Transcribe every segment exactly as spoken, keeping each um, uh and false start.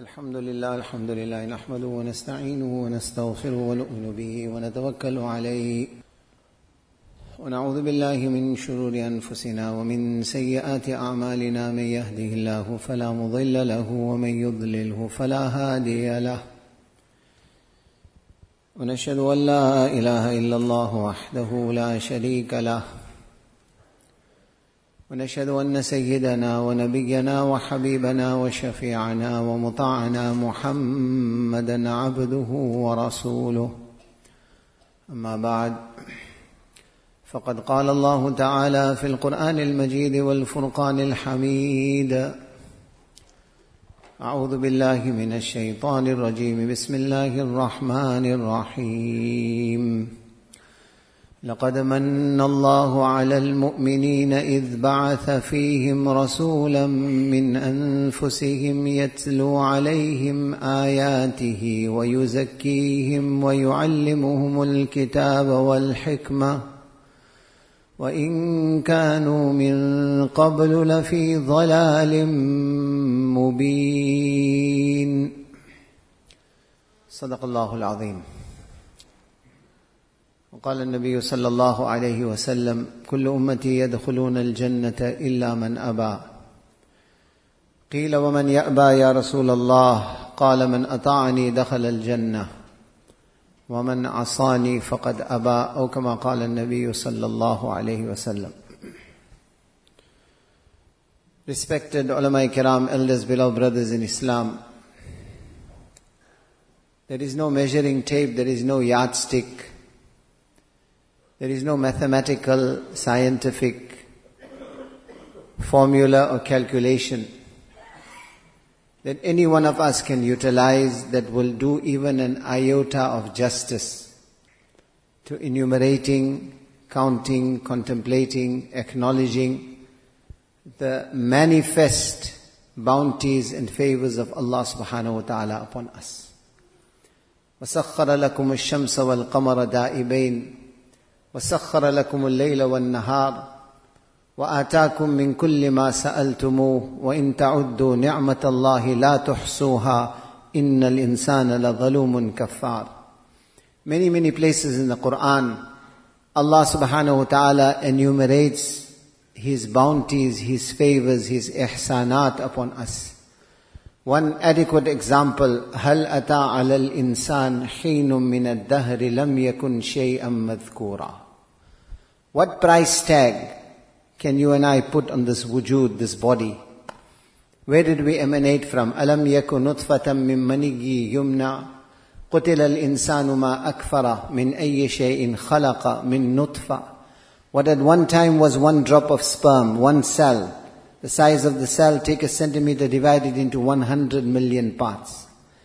الحمد لله الحمد لله نحمده ونستعينه ونستغفره ونؤمن به ونتوكل عليه ونعوذ بالله من شرور أنفسنا ومن سيئات أعمالنا. من يهده الله فلا مضل له ومن يضلله فلا هادي له. ونشهد أن لا إله إلا الله وحده لا شريك له. ونشهد أن سيدنا ونبينا وحبيبنا وشفيعنا ومطاعنا محمدا عبده ورسوله. أما بعد، فقد قال الله تعالى في القرآن المجيد والفرقان الحميد: أعوذ بالله من الشيطان الرجيم. بسم الله الرحمن الرحيم. لقد من الله على المؤمنين إذ بعث فيهم رسولا من أنفسهم يتلو عليهم آياته ويزكيهم ويعلمهم الكتاب والحكمة وإن كانوا من قبل لفي ضلال مبين. صدق الله العظيم. وقال النبي صلى الله عليه وسلم: كل أمتي يدخلون الجنة إلا من أبى. قيل: ومن يأبى يا رسول الله؟ قال: من أطاعني دخل الجنة ومن عصاني فقد أبى، أو كما قال النبي صلى الله عليه وسلم. Respected ulama kiram, elders, beloved brothers in Islam, there is no measuring tape, there is no yardstick, there is no mathematical, scientific formula or calculation that any one of us can utilize that will do even an iota of justice to enumerating, counting, contemplating, acknowledging the manifest bounties and favors of Allah subhanahu wa ta'ala upon us. وَسَخَّرَ لَكُمُ الشَّمْسَ وَالْقَمَرَ دَائِبَيْنِ وَسَخَّرَ لَكُمُ اللَّيْلَ وَالنَّهَارَ وَآتَاكُم مِّن كُلِّ مَا سَأَلْتُمُوهُ وَإِن تَعُدُّوا نِعْمَةَ اللَّهِ لَا تُحْصُوهَا إِنَّ الْإِنسَانَ لَظَلُومٌ كَفَّارٌ. Many, many places in the Quran, Allah subhanahu wa ta'ala enumerates His bounties, His favors, His ihsanat upon us. One adequate example: هل أتى على الإنسان حين من الدهر لم يكن شيئا مذكورا. What price tag can you and I put on this wujud, this body? Where did we emanate from? ألم يكن نطفة من مني يمنى قتل الإنسان ما أكفر من أي شيء خلق من نطفة. What at one time was one drop of sperm, one cell. The size of the cell, take a centimeter, divide it into one hundred million parts.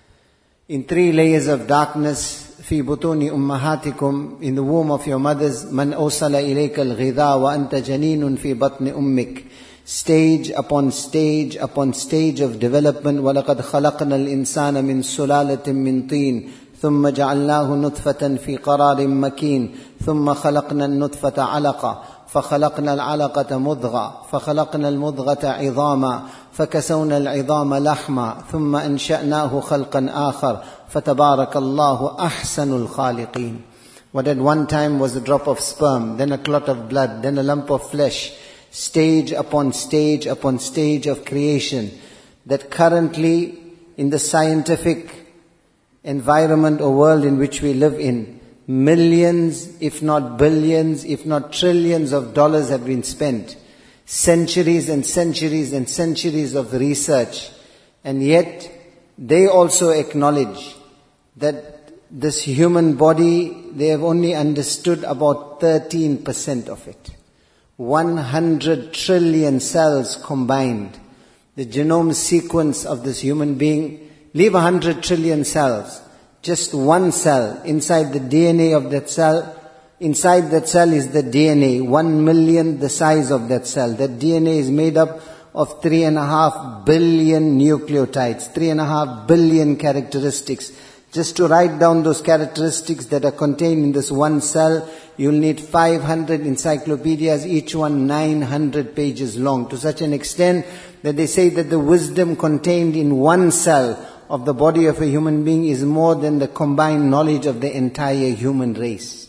In three layers of darkness, في بطون أمهاتكم, in the womb of your mothers, من أوصل إليك الغذاء وأنت جنين في بطن أمك. Stage upon stage upon stage of development. وَلَقَدْ خَلَقْنَا الْإِنسَانَ مِنْ سُلَالَةٍ مِنْ طِينٍ ثُمَّ جَعَلْنَاهُ نُطْفَةً فِي قَرَارٍ مَكِينٍ ثُمَّ خَلَقْنَا النُّطْفَةَ عَلَقَةً فخلقنا العلقة مضغة فخلقنا المضغة عظاما فكسونا العظام لحما ثم أنشأناه خلقا آخر فتبارك الله أحسن الخالقين. What at one time was a drop of sperm, then a clot of blood, then a lump of flesh, stage upon stage upon stage of creation, that currently in the scientific environment or world in which we live in, millions, if not billions, if not trillions of dollars have been spent. Centuries and centuries and centuries of research. And yet, they also acknowledge that this human body, they have only understood about thirteen percent of it. one hundred trillion cells combined. The genome sequence of this human being, leave one hundred trillion cells. Just one cell, inside the D N A of that cell, inside that cell is the D N A, one millionth the size of that cell. That D N A is made up of three and a half billion nucleotides, three and a half billion characteristics. Just to write down those characteristics that are contained in this one cell, you'll need five hundred encyclopedias, each one nine hundred pages long, to such an extent that they say that the wisdom contained in one cell of the body of a human being is more than the combined knowledge of the entire human race.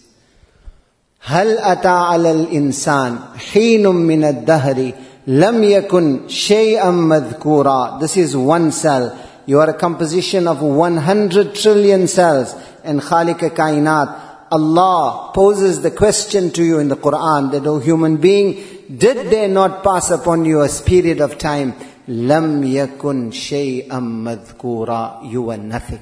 هل أتى على الإنسان حين من الدهر لم يكن شيئا مذكورا. This is one cell. You are a composition of one hundred trillion cells. And Khaliq Kainat, Allah poses the question to you in the Quran that, O human being, did there not pass upon you a period of time? Lam yakun shay'an madhkura. You were nothing.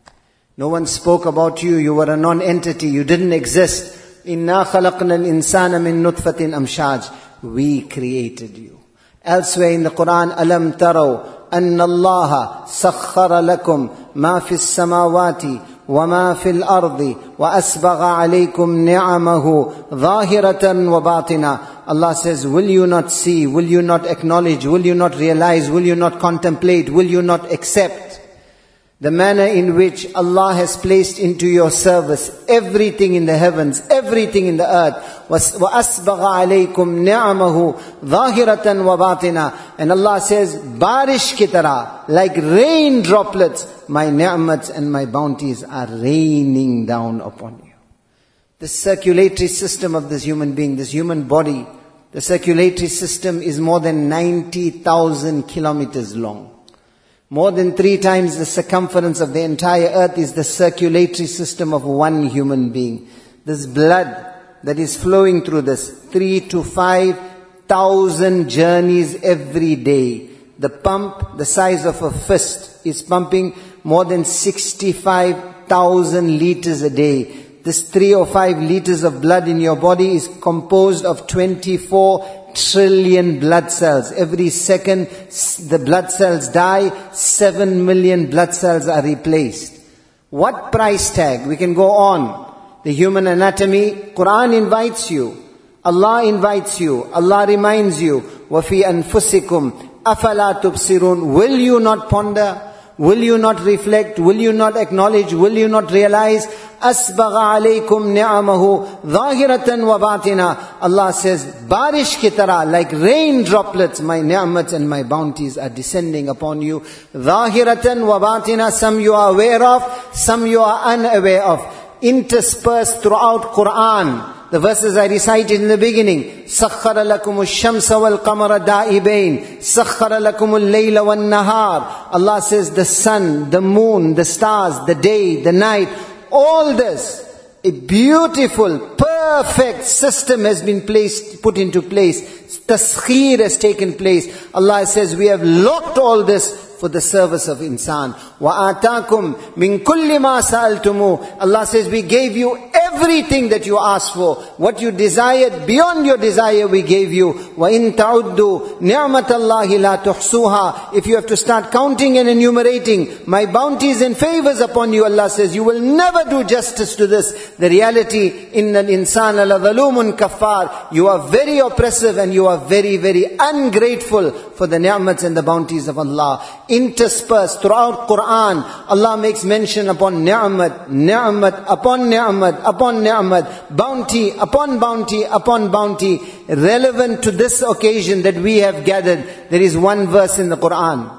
No one spoke about you. You were a non-entity. You didn't exist. Inna khalaqna al-insana min nutfatin amshaj. We created you. Elsewhere in the Quran, Alam taraw anna Allah sakhkhara lakum ma fis samawati wa ma fil ardi wa asbagha alaykum ni'amahu zahiratan wa batina. Allah says, will you not see, will you not acknowledge, will you not realize, will you not contemplate, will you not accept the manner in which Allah has placed into your service everything in the heavens, everything in the earth. وَأَسْبَغَ عَلَيْكُمْ نِعَمَهُ ظَاهِرَةً وَبَاطِنًا. And Allah says, Barish ki tarah, like rain droplets, my ni'mats and my bounties are raining down upon you. The circulatory system of this human being, this human body, the circulatory system is more than ninety thousand kilometers long. More than three times the circumference of the entire earth is the circulatory system of one human being. This blood that is flowing through this, three to five thousand journeys every day. The pump, the size of a fist, is pumping more than sixty-five thousand liters a day. This three or five liters of blood in your body is composed of twenty-four trillion blood cells. Every second the blood cells die, seven million blood cells are replaced. What price tag? We can go on. The human anatomy, Quran invites you. Allah invites you. Allah reminds you. وَفِي أَنفُسِكُمْ أَفَلَا تُبْصِرُونَ. Will you not ponder? Will you not reflect? Will you not acknowledge? Will you not realize? أَسْبَغَ عَلَيْكُمْ نِعَمَهُ ظَاهِرَةً وَبَاطِنًا. Allah says, Barish ki tarah, like rain droplets, my ni'mats and my bounties are descending upon you. ظَاهِرَةً وَبَاطِنًا. Some you are aware of, some you are unaware of. Interspersed throughout Quran. The verses I recited in the beginning. سَخَّرَ لَكُمُ الشَّمْسَ وَالْقَمَرَ دَائِبَيْنِ سَخَّرَ لَكُمُ اللَّيْلَ وَالنَّهَارِ. Allah says the sun, the moon, the stars, the day, the night, all this, a beautiful, perfect system has been placed, put into place. Taskhir has taken place. Allah says we have locked all this for the service of insan. وَآتَاكُمْ مِنْ كُلِّ مَا سَأَلْتُمُ. Allah says we gave you everything that you asked for. What you desired, beyond your desire we gave you. وَإِن تَعُدُّوا نِعْمَةَ اللَّهِ لَا تُحْصُوهَا. If you have to start counting and enumerating my bounties and favors upon you, Allah says you will never do justice to this. The reality, إِنَّ الْإِنسَانَ لَظَلُومٌ كَفَّارٌ. You are very oppressive and you are very, very ungrateful for the ni'mats and the bounties of Allah. Interspersed throughout Quran, Allah makes mention upon ni'mat, ni'mat upon ni'mat, upon ni'mat, bounty upon bounty upon bounty. Relevant to this occasion that we have gathered, there is one verse in the Quran.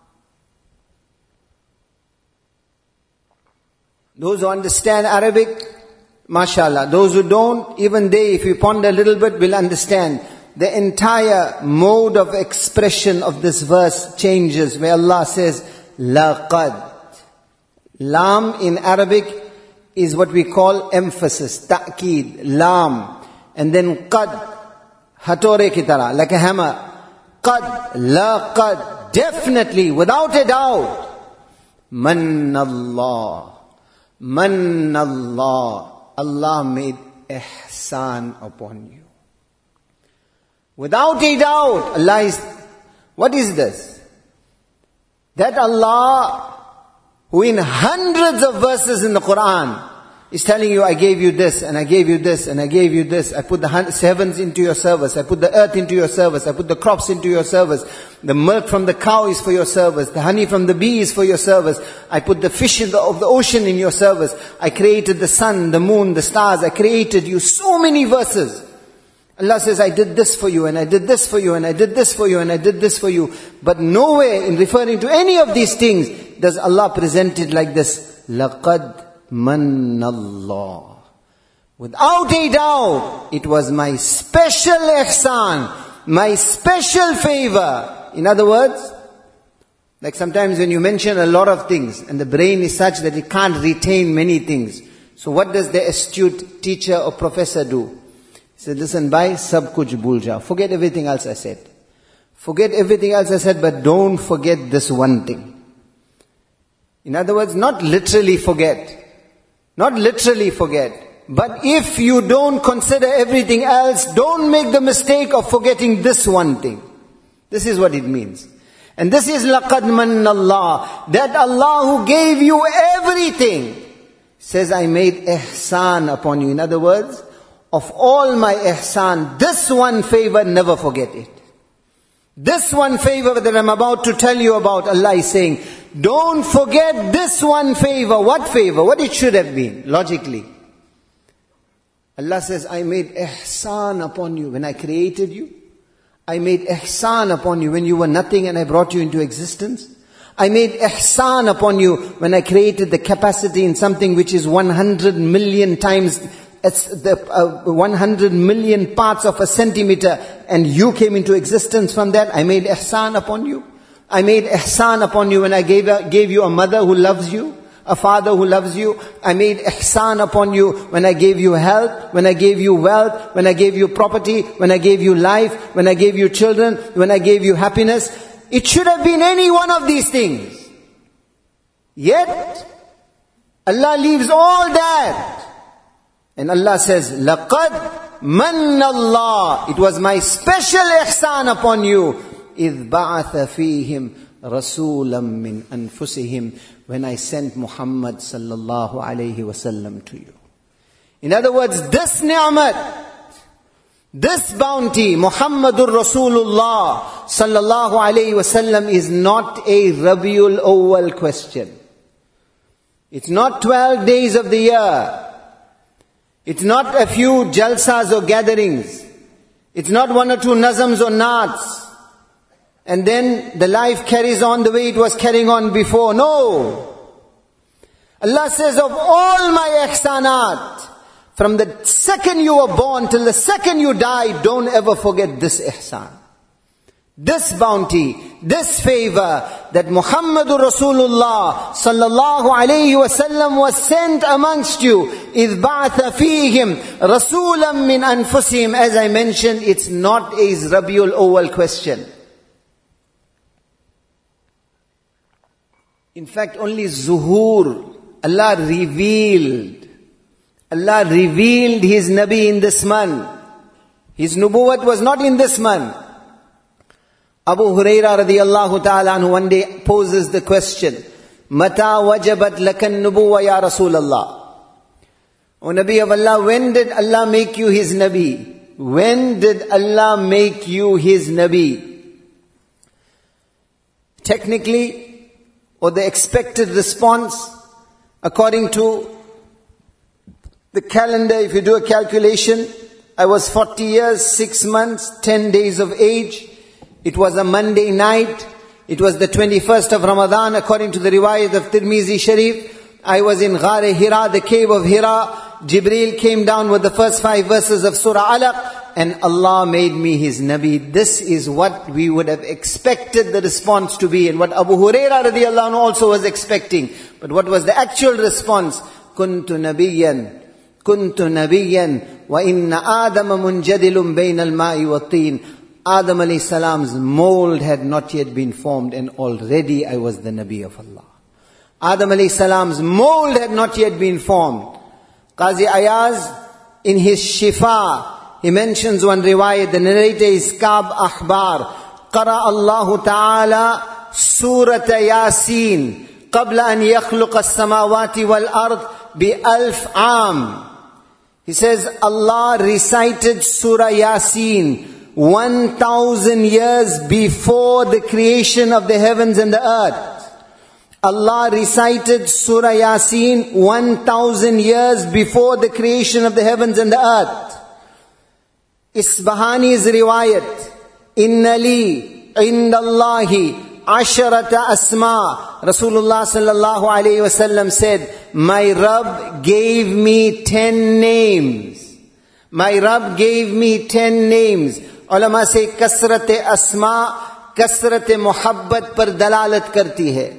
Those who understand Arabic, mashallah. Those who don't, even they, if you ponder a little bit, will understand. The entire mode of expression of this verse changes, where Allah says, laqad. Lam in Arabic is what we call emphasis, ta'keed, lam. And then qad, hatore ki tarah, like a hammer. Qad, laqad, definitely, without a doubt. Man Allah, man Allah, Allah made ihsan upon you. Without a doubt, Allah is, what is this? That Allah, who in hundreds of verses in the Quran, is telling you, I gave you this, and I gave you this, and I gave you this. I put the heavens into your service. I put the earth into your service. I put the crops into your service. The milk from the cow is for your service. The honey from the bee is for your service. I put the fish in the, of the ocean in your service. I created the sun, the moon, the stars. I created you. So many verses. Allah says, I did this for you, and I did this for you, and I did this for you, and I did this for you. But nowhere in referring to any of these things does Allah present it like this. لَقَدْ مَنَّ اللَّهُ. Without a doubt, it was my special ihsan, my special favor. In other words, like sometimes when you mention a lot of things, and the brain is such that it can't retain many things. So what does the astute teacher or professor do? He said, listen, bhai, sab kuch bhul jao. Forget everything else I said. Forget everything else I said, but don't forget this one thing. In other words, not literally forget. Not literally forget. But if you don't consider everything else, don't make the mistake of forgetting this one thing. This is what it means. And this is laqad manna Allah. That Allah who gave you everything says, I made ihsan upon you. In other words, of all my ihsan, this one favor, never forget it. This one favor that I'm about to tell you about, Allah is saying, don't forget this one favor. What favor? What it should have been, logically. Allah says, I made ihsan upon you when I created you. I made ihsan upon you when you were nothing and I brought you into existence. I made ihsan upon you when I created the capacity in something which is one hundred million times, it's the uh, one hundred million parts of a centimeter, and you came into existence from that. I made ihsan upon you. I made ihsan upon you when I gave, uh, gave you a mother who loves you, a father who loves you. I made ihsan upon you when I gave you health, when I gave you wealth, when I gave you property, when I gave you life, when I gave you children, when I gave you happiness. It should have been any one of these things. Yet, Allah leaves all that. And Allah says, لَقَدْ مَنَّ اللَّهُ. It was my special ihsan upon you. إِذْ بَعَثَ فِيهِمْ رَسُولًا مِّنْ أَنفُسِهِمْ. When I sent Muhammad sallallahu alayhi wasallam to you. In other words, this ni'mat, this bounty, Muhammadur Rasulullah sallallahu alayhi wasallam, is not a Rabiul Awwal question. It's not twelve days of the year. It's not a few jalsas or gatherings. It's not one or two nazams or naats. And then the life carries on the way it was carrying on before. No. Allah says, of all my ihsanat, from the second you were born till the second you die, don't ever forget this ihsan. This bounty, this favor, that Muhammadur Rasulullah sallallahu alayhi wasallam was sent amongst you. إِذْ بَعْثَ فِيهِمْ رَسُولًا مِّنْ أَنفُسِهِمْ. As I mentioned, it's not a Rabiul Awwal question. In fact, only zuhur, Allah revealed. Allah revealed His Nabi in this month. His nubuwwat was not in this month. Abu Huraira radiyallahu ta'ala anhu one day poses the question, Mata wajabat lakan nubuwwa ya Rasulallah. O Nabi of Allah, when did Allah make you His Nabi? When did Allah make you His Nabi? Technically, or the expected response, according to the calendar, if you do a calculation, I was forty years, six months, ten days of age. It was a Monday night. It was the twenty-first of Ramadan, according to the riwayat of Tirmizi Sharif. I was in Ghar Hira, the cave of Hira. Jibreel came down with the first five verses of Surah Alaq, and Allah made me His Nabi. This is what we would have expected the response to be, and what Abu Huraira radiyallahu anhu also was expecting. But what was the actual response? Kuntu nabiyyan, kuntu nabiyyan, wa inna Adama munjadilun bayna al-ma'i wa tin. Adam alayhi salam's mold had not yet been formed, and already I was the Nabi of Allah. Adam alayhi salam's mold had not yet been formed. Qazi Ayaz, in his Shifa, he mentions one riwayat, the narrator is Ka'b Ahbar. Qara Allahu Ta'ala Surat Yasin qabla an yakhluqa as-samawati wal ard bi alf am. He says, Allah recited Surah Yasin one thousand years before the creation of the heavens and the earth. Allah recited Surah Yasin one thousand years before the creation of the heavens and the earth. Isbahani's riwayat, Inna li indallahi asharata asma. Rasulullah sallallahu alayhi wasallam said, my Rabb gave me ten names. My Rabb gave me ten names. Ulama say, kasrate asma, kasrate muhabbat par dalalat karti hai.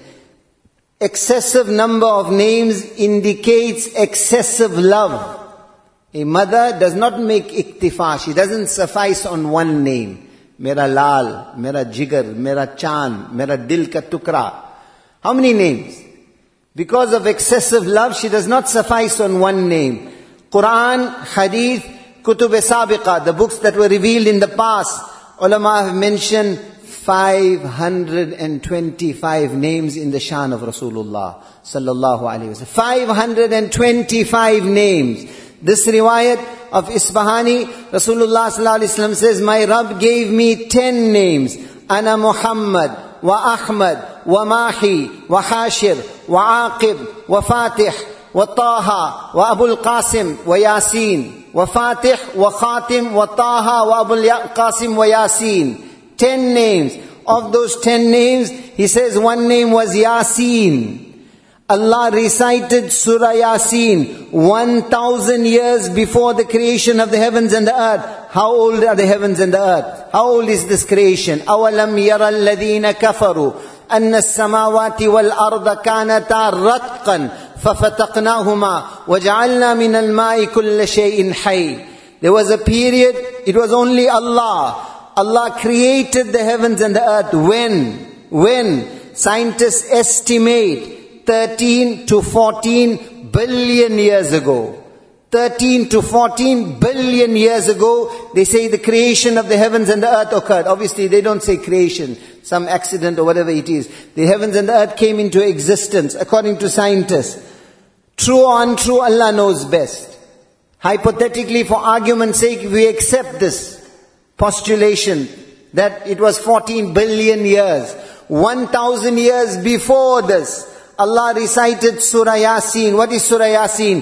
Excessive number of names indicates excessive love. A mother does not make iktifa. She doesn't suffice on one name. Mera lal, mera jigar, mera chan, mera dil ka tukra. How many names? Because of excessive love, she does not suffice on one name. Quran, Hadith, Kutub Sabiqa, the books that were revealed in the past, ulama have mentioned five hundred twenty-five names in the shan of Rasulullah sallallahu alaihi wasallam. five hundred twenty-five names. This riwayat of Isbahani, Rasulullah sallallahu alaihi wasallam says, my Rabb gave me ten names. Ana Muhammad, wa Ahmad, wa Mahi, wa Hashir, wa Aqib, wa Fatih, wa Taha, wa Abul Qasim, wa Yasin, wa Fatih, wa Khatim, wa Taha, wa Abul Qasim, wa Yasin. Ten names. Of those ten names, he says one name was Yasin. Allah recited Surah Yasin one thousand years before the creation of the heavens and the earth. How old are the heavens and the earth? How old is this creation? أَوَلَمْ يَرَ الَّذِينَ كَفَرُوا أَنَّ السَّمَاوَاتِ وَالْأَرْضَ كَانَتَا رَتْقًا فَفَتَقْنَاهُمَا وَجَعَلْنَا مِنَ الْمَاءِ كُلَّ شَيْءٍ حَيٍّ. There was a period, it was only Allah. Allah created the heavens and the earth. When? When? Scientists estimate thirteen to fourteen billion years ago. thirteen to fourteen billion years ago, they say the creation of the heavens and the earth occurred. Obviously, they don't say creation, some accident or whatever it is. The heavens and the earth came into existence, according to scientists. True or untrue, Allah knows best. Hypothetically, for argument's sake, we accept this postulation that it was fourteen billion years. one thousand years before this, Allah recited Surah Yasin. What is Surah Yasin?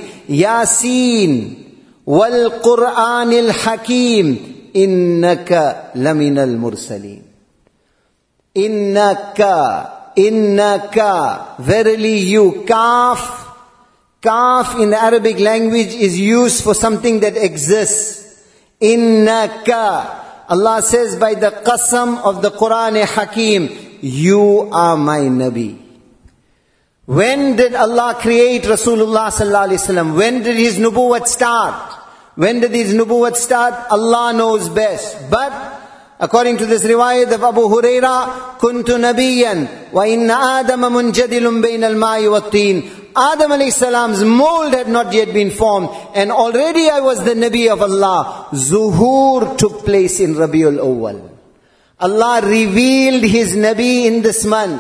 Yasin wal Qur'anil Hakim innaka laminal mursaleen. Innaka, innaka, verily you. Kaf, kaf in the Arabic language is used for something that exists. Innaka. Allah says by the qasam of the Qur'an Hakim, you are my Nabi. When did Allah create Rasulullah sallallahu alaihi wasallam? When did his nubuwwat start? When did his nubuwwat start? Allah knows best. But according to this riwayat of Abu Huraira, kuntu nabiyyan wa inna Adama munjadilun bayna al-ma'i wat-tin. Adam alayhi salam's mold had not yet been formed, and already I was the Nabi of Allah. Zuhur took place in Rabiul Awwal. Allah revealed his Nabi in this month.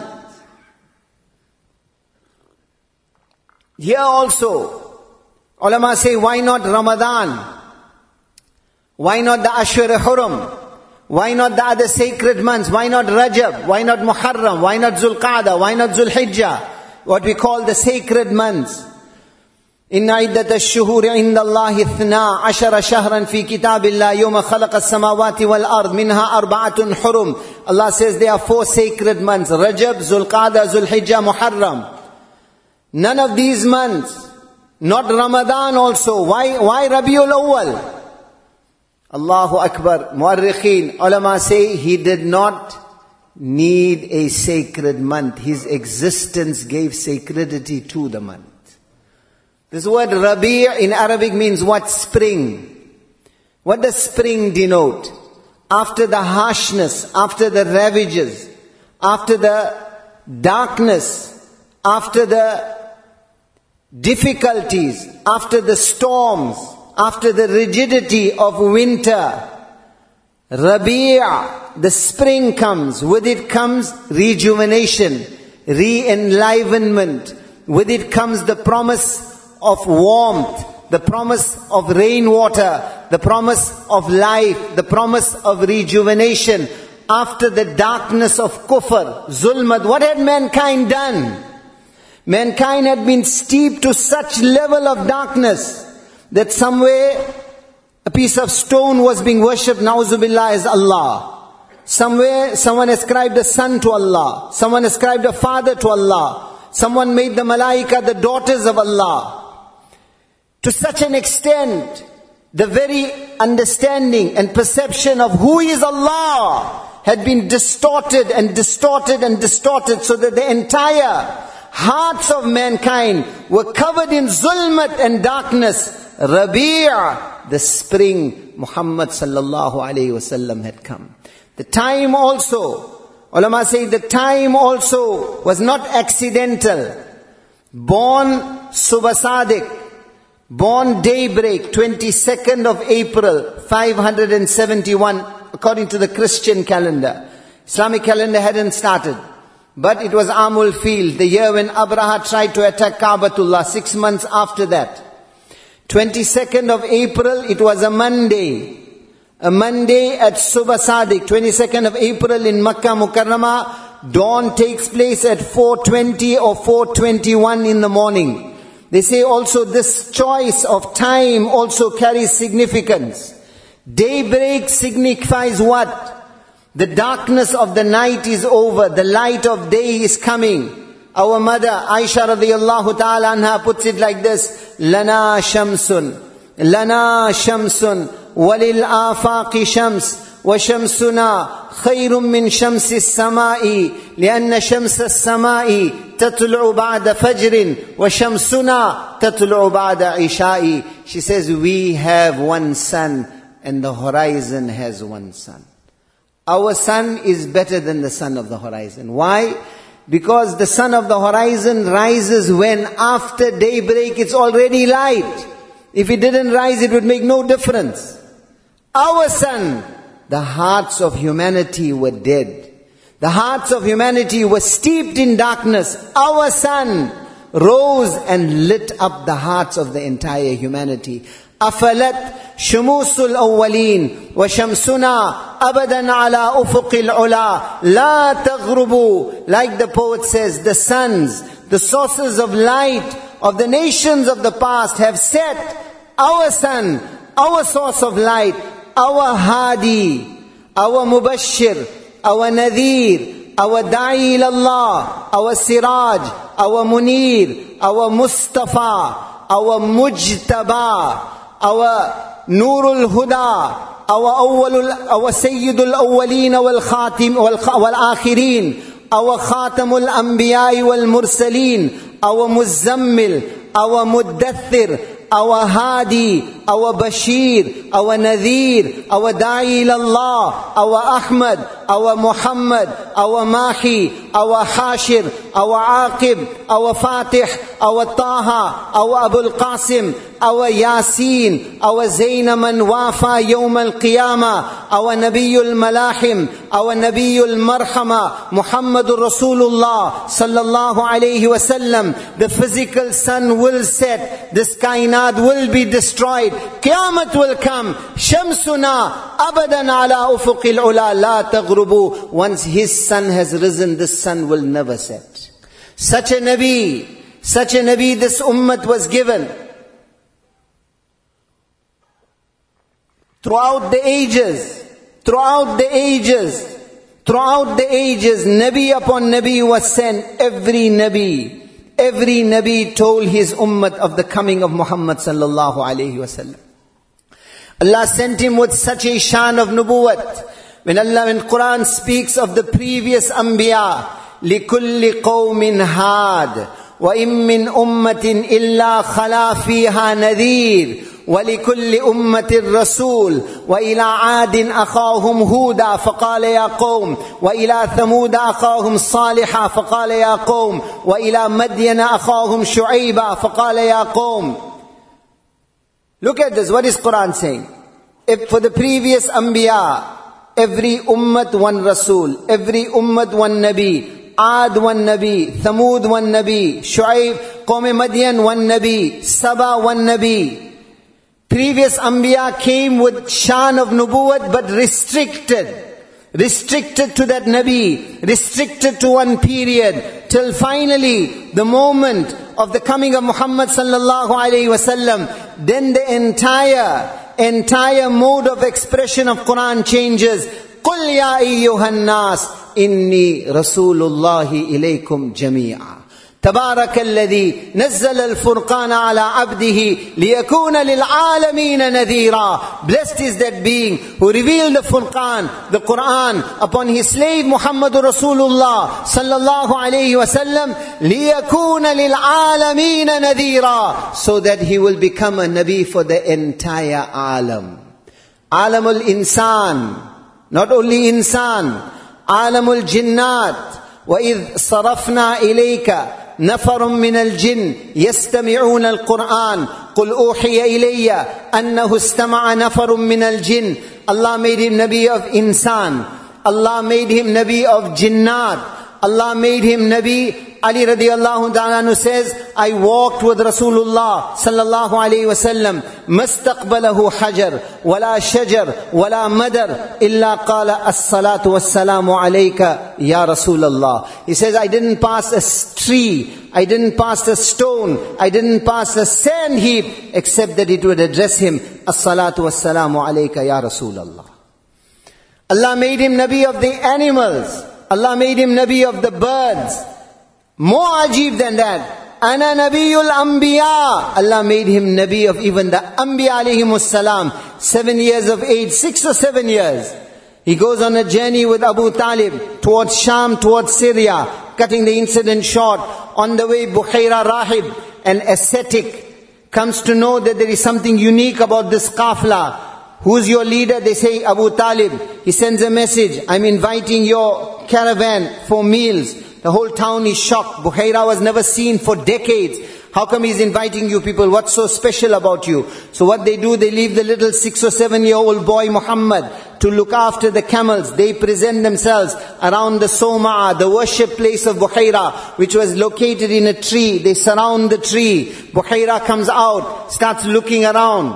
Here also, ulama say, why not Ramadan? Why not the Ashur Hurum? Why not the other sacred months? Why not Rajab? Why not Muharram? Why not Zulqa'dah? Why not Zulhijjah? What we call the sacred months. Inna iddat ash-shuhuri inda Allahi ithna ashara shahran fi kitabillah yawma khalaqa as-samawati wal ard minha arba'atun hurum. Allah says there are four sacred months: Rajab, Zulqa'dah, Zulhijjah, Muharram. None of these months, not Ramadan also. Why, why Rabiul Awwal? Allahu Akbar. Mu'arrikhin, ulama say he did not need a sacred month. His existence gave sacredity to the month. This word Rabi' in Arabic means what? Spring. What does spring denote? After the harshness, after the ravages, after the darkness, after the difficulties, after the storms, after the rigidity of winter, Rabi', the spring comes. With it comes rejuvenation, re-enlivenment. With it comes the promise of warmth, the promise of rainwater, the promise of life, the promise of rejuvenation. After the darkness of kufr, zulmat, what had mankind done? Mankind had been steeped to such level of darkness that somewhere a piece of stone was being worshipped, na'uzubillah, as Allah. Somewhere, someone ascribed a son to Allah. Someone ascribed a father to Allah. Someone made the malaika the daughters of Allah. To such an extent, the very understanding and perception of who is Allah had been distorted and distorted and distorted, so that the entire hearts of mankind were covered in zulmat and darkness. Rabi', the spring, Muhammad sallallahu alayhi wasallam had come. The time also, ulama say the time also was not accidental. Born Subh Sadiq, born daybreak, twenty-second of April, five hundred seventy-one, according to the Christian calendar. Islamic calendar hadn't started. But it was Amul Fil, the year when Abraha tried to attack Kaabatullah, six months after that. twenty-second of April, it was a Monday. A Monday at Subh Sadiq, twenty-second of April in Makkah Mukarramah. Dawn takes place at four twenty or four twenty-one in the morning. They say also this choice of time also carries significance. Daybreak signifies what? The darkness of the night is over. The light of day is coming. Our mother, Aisha radiyallahu ta'ala anha, puts it like this. Lana shamsun. Lana shamsun. Walil afaqi shams. Wa shamsuna khayrun min shamsi samai. Lianna shamsa samai tatlu'u ba'da fajrin. Wa shamsuna tatlu'u ba'da isha'i. She says, we have one sun and the horizon has one sun. Our sun is better than the sun of the horizon. Why? Because the sun of the horizon rises when after daybreak it's already light. If it didn't rise, it would make no difference. Our sun, the hearts of humanity were dead. The hearts of humanity were steeped in darkness. Our sun rose and lit up the hearts of the entire humanity. أفلت شموس الأولين وشمسنا أبدا على أفق العلا لا تغربوا. Like the poet says, the suns, the sources of light of the nations of the past have set. Our sun, our source of light, our hadi, our mubashir, our nadir, our da'i ilallah, our siraj, our munir, our mustafa, our mujtaba, our Nurul Huda, our Awwalul, our Sayyidul Awwaleen wal Khatim wal Akhirin, our Khatamul Anbiya wal Mursaleen, our Muzammil, our Muddathir, our Hadi, our Bashir, our Nadir, our Da'i ilallah, our Ahmad, our Muhammad, our Mahi, our Hashir, our Aqib, our Fatih, our Taha, our Abul Qasim, our Yasin, our Zaina man wafa yawm al-qiyamah, our Nabiyul Malahim, our Nabiyul Marhama, Muhammadur Rasulullah sallallahu alayhi wasallam. The physical sun will set, this kainat will be destroyed, Qiyamah will come. Shamsuna abadan ala ufuqil ula la taghrubu. Once his sun has risen, this sun will never set. Such a Nabi, such a Nabi this ummat was given. Throughout the ages, throughout the ages, throughout the ages, Nabi upon Nabi was sent. Every Nabi, every Nabi told his ummat of the coming of Muhammad sallallahu alayhi wasallam. Allah sent him with such a shan of nubuwwat. When Allah in Quran speaks of the previous Anbiya, لِكُلِّ قَوْمٍ هَادٍ وَإِن مِّنْ أُمَّةٍ إِلَّا خَلَا فِيهَا نَذِيرٌ وَلِكُلِّ أُمَّةٍ رَسُولٌ وَإِلَى عَادٍ أَخَاهُمْ هُودًا فَقَالَ يَا قَوْمِ وَإِلَى ثَمُودَ أَخَاهُمْ صَالِحًا فَقَالَ يَا قَوْمِ وَإِلَى مَدْيَنَ أَخَاهُمْ شُعَيْبًا فَقَالَ يَا قَوْمِ. Look at this, what is Quran saying? If for the previous Anbiya, every ummat one Rasul, every ummat one Nabi, Aad one Nabi, Thamud one Nabi, Shu'aib, Qawm Madyan one Nabi, Saba one Nabi. Previous Anbiya came with shan of nubuwwat, but restricted. Restricted to that Nabi, restricted to one period, till finally the moment of the coming of Muhammad sallallahu alayhi wasallam. Then the entire entire mode of expression of Quran changes. قُلْ يَا أَيُّهَا النَّاسِ إِنِّي رَسُولُ اللَّهِ إِلَيْكُمْ جَمِيعًا تبارك الذي نزل الفرقان على عبده ليكون للعالمين نذيرا. Blessed is that being who revealed the Furqan, the Quran, upon his slave Muhammad Rasulullah sallallahu alayhi wa sallam, ليكون للعالمين نذيرا, so that he will become a Nabi for the entire alam. Alamul insan, not only insan, alamul jinnat. وَإِذْ صَرَفْنَا إِلَيْكَ نفر من الجن يستمعون القرآن قل أوحي إلي أنه استمع نفر من الجن. Allah made him Nabi of insan. Allah made him Nabi of jinnat. Allah made him Nabi. Ali radiallahu ta'ala says, I walked with Rasulullah sallallahu alayhi wa sallam, مَسْتَقْبَلَهُ حَجَرٌ وَلَا شَجَرٌ وَلَا مَدَرٌ إِلَّا قَالَ الصَّلَاةُ وَالسَّلَامُ عَلَيْكَ يَا رَسُولَ اللَّهِ. He says, I didn't pass a tree, I didn't pass a stone, I didn't pass a sand heap, except that it would address him, الصَّلَاةُ وَالسَّلَامُ عَلَيْكَ يَا رَسُولَ اللَّهِ. Allah made him Nabi of the animals. Allah made him Nabi of the birds. More ajib than that, Ana Nabiyul Anbiya. Allah made him Nabi of even the Anbiya alayhimus salam. Seven years of age, six or seven years. He goes on a journey with Abu Talib towards Sham, towards Syria. Cutting the incident short, on the way Buhaira Rahib, an ascetic, comes to know that there is something unique about this qafla. Who's your leader? They say Abu Talib. He sends a message, I'm inviting your caravan for meals. The whole town is shocked. Buhaira was never seen for decades. How come he's inviting you people? What's so special about you? So what they do, they leave the little six or seven year old boy Muhammad to look after the camels. They present themselves around the Sawma'a, the worship place of Buhaira, which was located in a tree. They surround the tree. Buhaira comes out, starts looking around.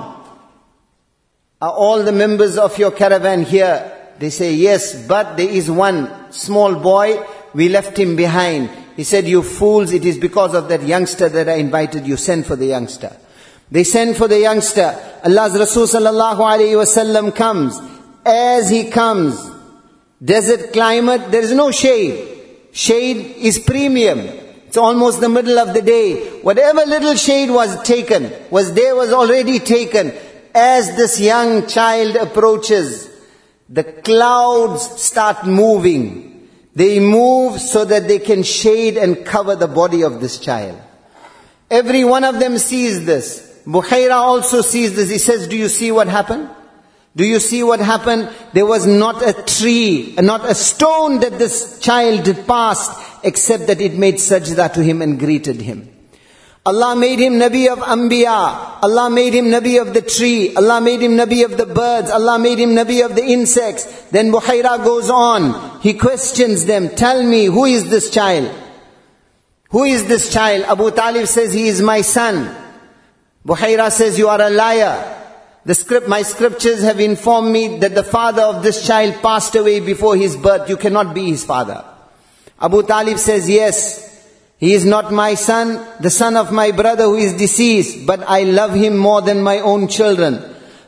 Are all the members of your caravan here? They say, yes, but there is one small boy. We left him behind. He said, you fools, it is because of that youngster that I invited you. Send for the youngster. They send for the youngster. Allah's Rasul sallallahu alayhi wa sallam comes. As he comes, desert climate, there is no shade. Shade is premium. It's almost the middle of the day. Whatever little shade was taken, was there, was already taken. As this young child approaches, the clouds start moving. They move so that they can shade and cover the body of this child. Every one of them sees this. Buhaira also sees this. He says, do you see what happened? Do you see what happened? There was not a tree, not a stone that this child passed, except that it made sajda to him and greeted him. Allah made him Nabi of Anbiya. Allah made him Nabi of the tree. Allah made him Nabi of the birds. Allah made him Nabi of the insects. Then Buhaira goes on. He questions them. Tell me, who is this child? Who is this child? Abu Talib says, he is my son. Buhaira says, you are a liar. The script, my scriptures have informed me that the father of this child passed away before his birth. You cannot be his father. Abu Talib says, yes. He is not my son, the son of my brother who is deceased, but I love him more than my own children.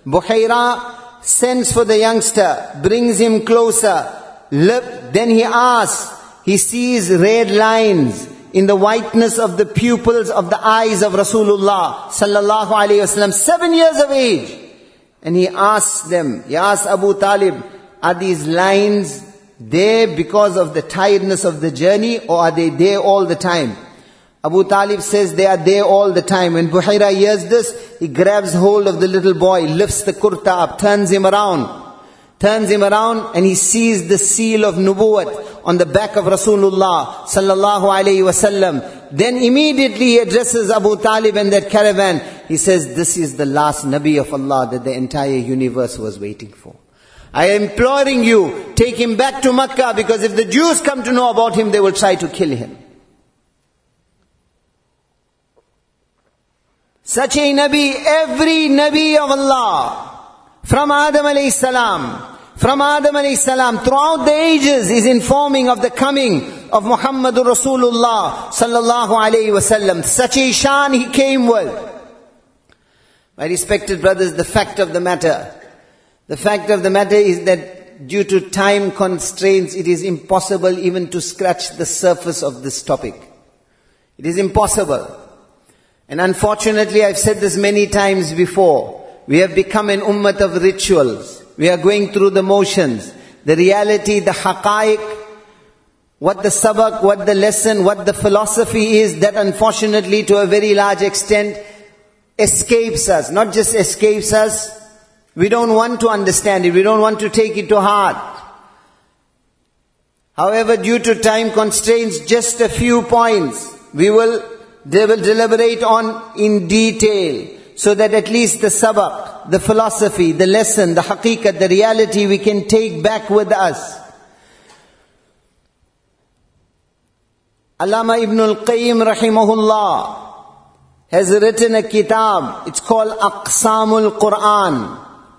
Buhaira sends for the youngster, brings him closer. Then he asks, he sees red lines in the whiteness of the pupils of the eyes of Rasulullah sallallahu alayhi wasallam, seven years of age. And he asks them, he asks Abu Talib, are these lines there because of the tiredness of the journey, or are they there all the time? Abu Talib says they are there all the time. When Buhaira hears this, he grabs hold of the little boy, lifts the kurta up, turns him around. Turns him around and he sees the seal of Nubuwwat on the back of Rasulullah sallallahu alayhi wasallam. Then immediately he addresses Abu Talib and that caravan. He says, this is the last Nabi of Allah that the entire universe was waiting for. I am imploring you, take him back to Makkah, because if the Jews come to know about him, they will try to kill him. Such a Nabi, every Nabi of Allah, from Adam alayhi salam, from Adam alayhi salam, throughout the ages is informing of the coming of Muhammadur Rasulullah sallallahu alayhi wasallam. Such a shan he came with. My respected brothers, the fact of the matter, the fact of the matter is that due to time constraints, it is impossible even to scratch the surface of this topic. It is impossible. And unfortunately, I've said this many times before, we have become an ummah of rituals. We are going through the motions. The reality, the haqa'iq, what the sabak, what the lesson, what the philosophy is, that unfortunately to a very large extent escapes us. Not just escapes us, we don't want to understand it, we don't want to take it to heart. However, due to time constraints, just a few points we will, they will deliberate on in detail, so that at least the sabak, the philosophy, the lesson, the haqiqat, the reality we can take back with us. Allama Ibn al-Qayyim rahimahullah has written a kitab. It's called Aqsamul Quran.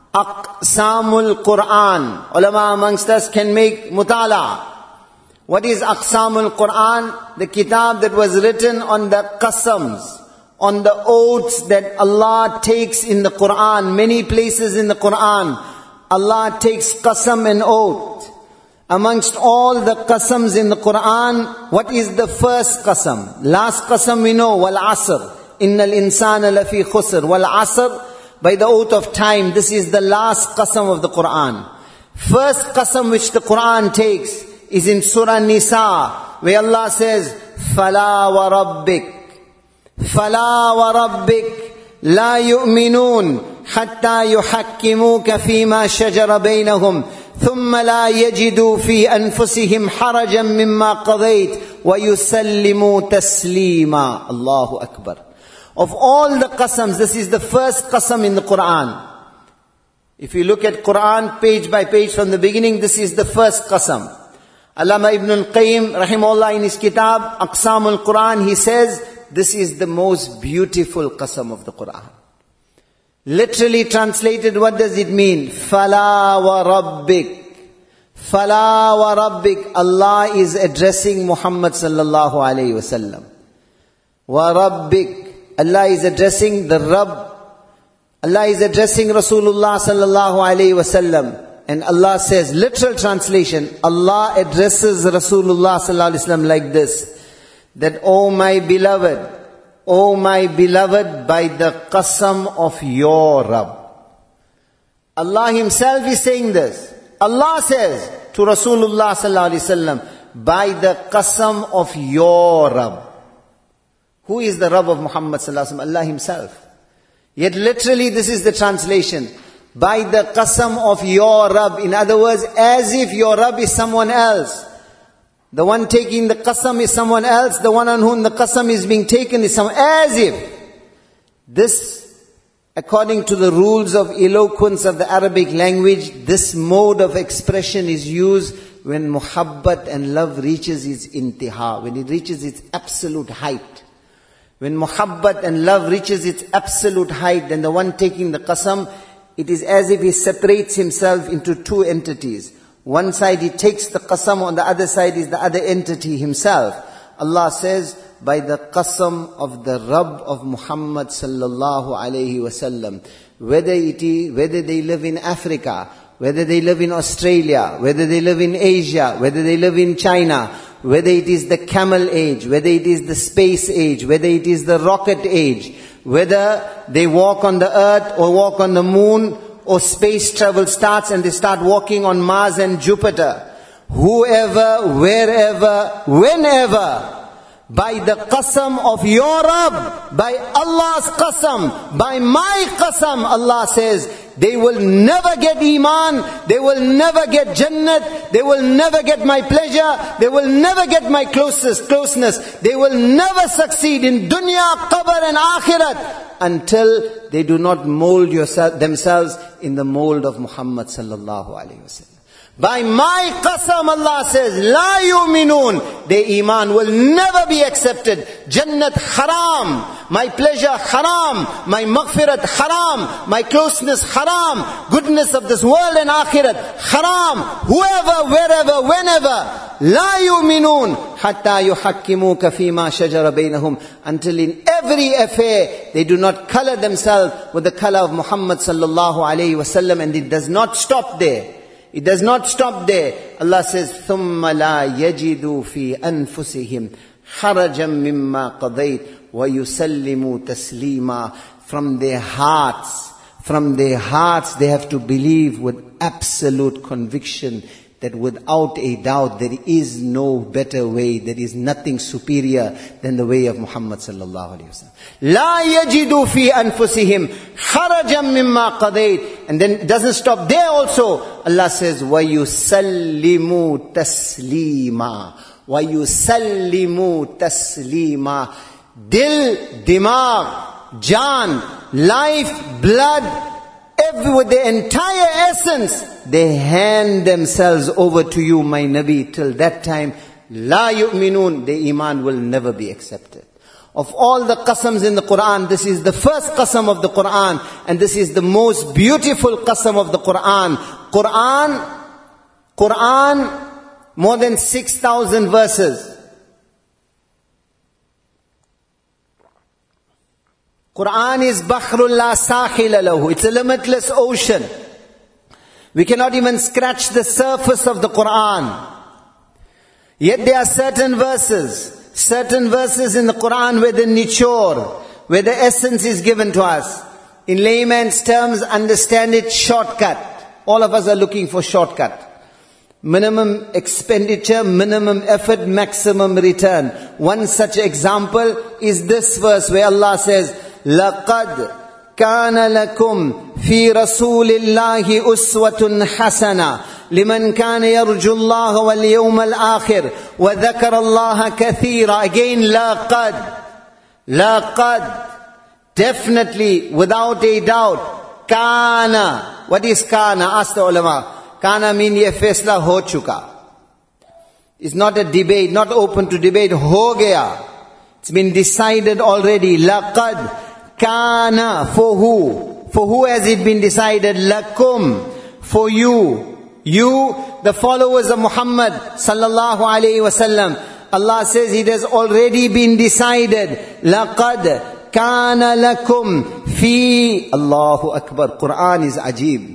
Aqsamul Quran. Ulama amongst us can make mutala. What is Aqsamul Quran? The kitab that was written on the qasams, on the oaths that Allah takes in the Quran. Many places in the Quran, Allah takes qasam and oath. Amongst all the qasams in the Quran, what is the first qasam? Last qasam we know, wal asr. Innal insana lafi khusr. Wal asr, by the oath of time. This is the last qasam of the Quran. First qasam which the Quran takes is in Surah Nisa, where Allah says, Fala wa rabbik. Fala wa rabbik. La yu'minun. Hatta yuhakkimuka fima shajara bainahum. ثم لا يجدوا في أنفسهم حرجا مما قضيت ويسلموا تسليما. Allahu Akbar. Of all the qasams, this is the first qasam in the Quran. If you look at Quran page by page from the beginning, this is the first qasam. Allama Ibn al-Qayyim rahimahullah in his kitab Aqsamul Quran, he says this is the most beautiful qasam of the Quran. Literally translated, what does it mean? Fala wa rabbik. Fala wa rabbik. Allah is addressing Muhammad sallallahu alayhi wasallam. Wa rabbik. Allah is addressing the Rabb. Allah is addressing Rasulullah sallallahu alayhi wasallam. And Allah says, literal translation, Allah addresses Rasulullah sallallahu alayhi wasallam like this, that, oh my beloved, O my beloved, by the qasam of your Rabb. Allah Himself is saying this. Allah says to Rasulullah sallallahu alaihi wasallam, by the qasam of your Rabb. Who is the Rabb of Muhammad sallallahu alaihi wasallam? Allah Himself. Yet literally this is the translation. By the qasam of your Rabb. In other words, as if your Rabb is someone else. The one taking the qasam is someone else. The one on whom the qasam is being taken is someone, as if. This, according to the rules of eloquence of the Arabic language, this mode of expression is used when muhabbat and love reaches its intiha, when it reaches its absolute height. When muhabbat and love reaches its absolute height, then the one taking the qasam, it is as if he separates himself into two entities. One side he takes the qasam, on the other side is the other entity himself. Allah says, by the qasam of the Rabb of Muhammad sallallahu alayhi wasallam, whether it is, whether they live in Africa, whether they live in Australia, whether they live in Asia, whether they live in China, whether it is the camel age, whether it is the space age, whether it is the rocket age, whether they walk on the earth or walk on the moon, or space travel starts and they start walking on Mars and Jupiter. Whoever, wherever, whenever, by the qasam of your Rabb, by Allah's qasam, by my qasam, Allah says, they will never get iman, they will never get jannat, they will never get my pleasure, they will never get my closest closeness, they will never succeed in dunya, qabr and akhirat, until they do not mold yourself, themselves in the mold of Muhammad sallallahu alayhi wasallam. By my qasam, Allah says, La yu'minun, their iman will never be accepted. Jannat haram, my pleasure haram, my maghfirat haram, my closeness haram, goodness of this world and akhirat haram. Whoever, wherever, whenever, لا يؤمنون حتى يحكموك فيما شجر بينهم. Until in every affair they do not color themselves with the color of Muhammad sallallahu alayhi wasallam. And it does not stop there. It does not stop there. Allah says, ثُمَّ لَا يَجِدُوا فِي أَنفُسِهِمْ حَرَجًا مِمَّا قَضَيْتَ وَيُسَلِّمُوا تَسْلِيمًا. From their hearts, from their hearts they have to believe with absolute conviction that without a doubt there is no better way, there is nothing superior than the way of Muhammad sallallahu alayhi wa sallam. لا يجدوا في أنفسهم حرجا مما قضيت. And then it doesn't stop there also. Allah says, وَيُسَلِّمُوا تَسْلِيمًا. وَيُسَلِّمُوا تَسْلِيمًا. Dil, dimag, jaan, life, blood, every, with the entire essence, they hand themselves over to you, my Nabi. Till that time, la yu'minun, the iman will never be accepted. Of all the qasams in the Quran, this is the first qasam of the Quran, and this is the most beautiful qasam of the Quran. Quran, Quran, more than six thousand verses. Quran is Bahrul la sahila lahu. It's a limitless ocean. We cannot even scratch the surface of the Quran. Yet there are certain verses, certain verses in the Quran where the nichor, where the essence is given to us. In layman's terms, understand it shortcut. All of us are looking for shortcut. Minimum expenditure, minimum effort, maximum return. One such example is this verse where Allah says, لَقَدْ كَانَ لَكُمْ فِي رَسُولِ اللَّهِ أُسْوَةٌ حَسَنَةٌ لِمَنْ كَانَ يَرْجُو اللَّهَ وَالْيَوْمَ الْآخِرِ وَذَكَرَ اللَّهَ كَثِيرًا. Again, لَقَدْ لَقَدْ definitely, without a doubt. Kana. What is kana? Ask the ulama. Kana mean ye faisla ho chuka. It's not a debate, not open to debate. Ho gaya. It's been decided already. Laqad kana. For who? For who has it been decided? Lakum. For you. You, the followers of Muhammad sallallahu alayhi wasallam. Allah says it has already been decided. Laqad kana lakum fi. Allahu Akbar. Quran is ajib.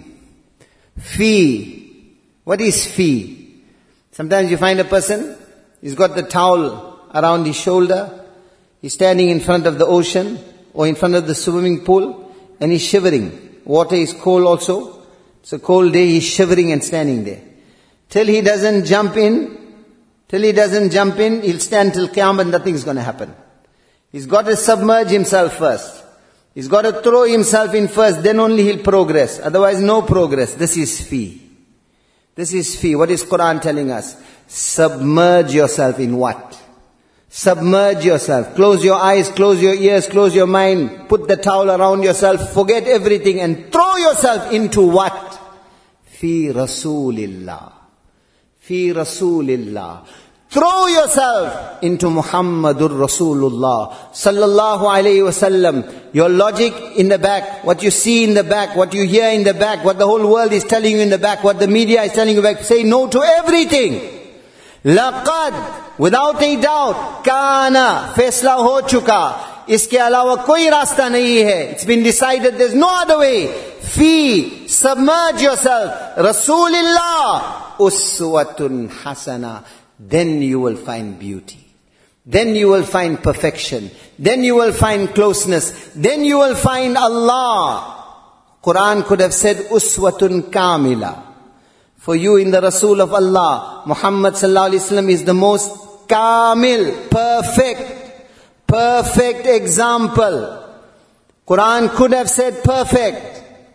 Fi. What is fi? Sometimes you find a person, he's got the towel around his shoulder, he's standing in front of the ocean or in front of the swimming pool and he's shivering. Water is cold also. It's a cold day, he's shivering and standing there. Till he doesn't jump in, till he doesn't jump in, he'll stand till Qiyamah, nothing's going to happen. He's got to submerge himself first. He's got to throw himself in first, then only he'll progress. Otherwise, no progress. This is fi. This is fi. What is Quran telling us? Submerge yourself in what? Submerge yourself. Close your eyes, close your ears, close your mind. Put the towel around yourself. Forget everything and throw yourself into what? Fi Rasulillah. Fi Rasulillah. Throw yourself into Muhammadur Rasulullah sallallahu alayhi wasallam. Your logic in the back, what you see in the back, what you hear in the back, what the whole world is telling you in the back, what the media is telling you back, say no to everything. Laqad, without a doubt, kana, faisla ho chuka. Iske alawa koi rasta nahi hai. It's been decided, there's no other way. Fi, submerge yourself. Rasulillah, uswatun hasana. Then you will find beauty. Then you will find perfection. Then you will find closeness. Then you will find Allah. Quran could have said uswatun kamila. For you in the Rasul of Allah, Muhammad sallallahu alaihi wasallam is the most kamil, perfect, perfect example. Quran could have said perfect.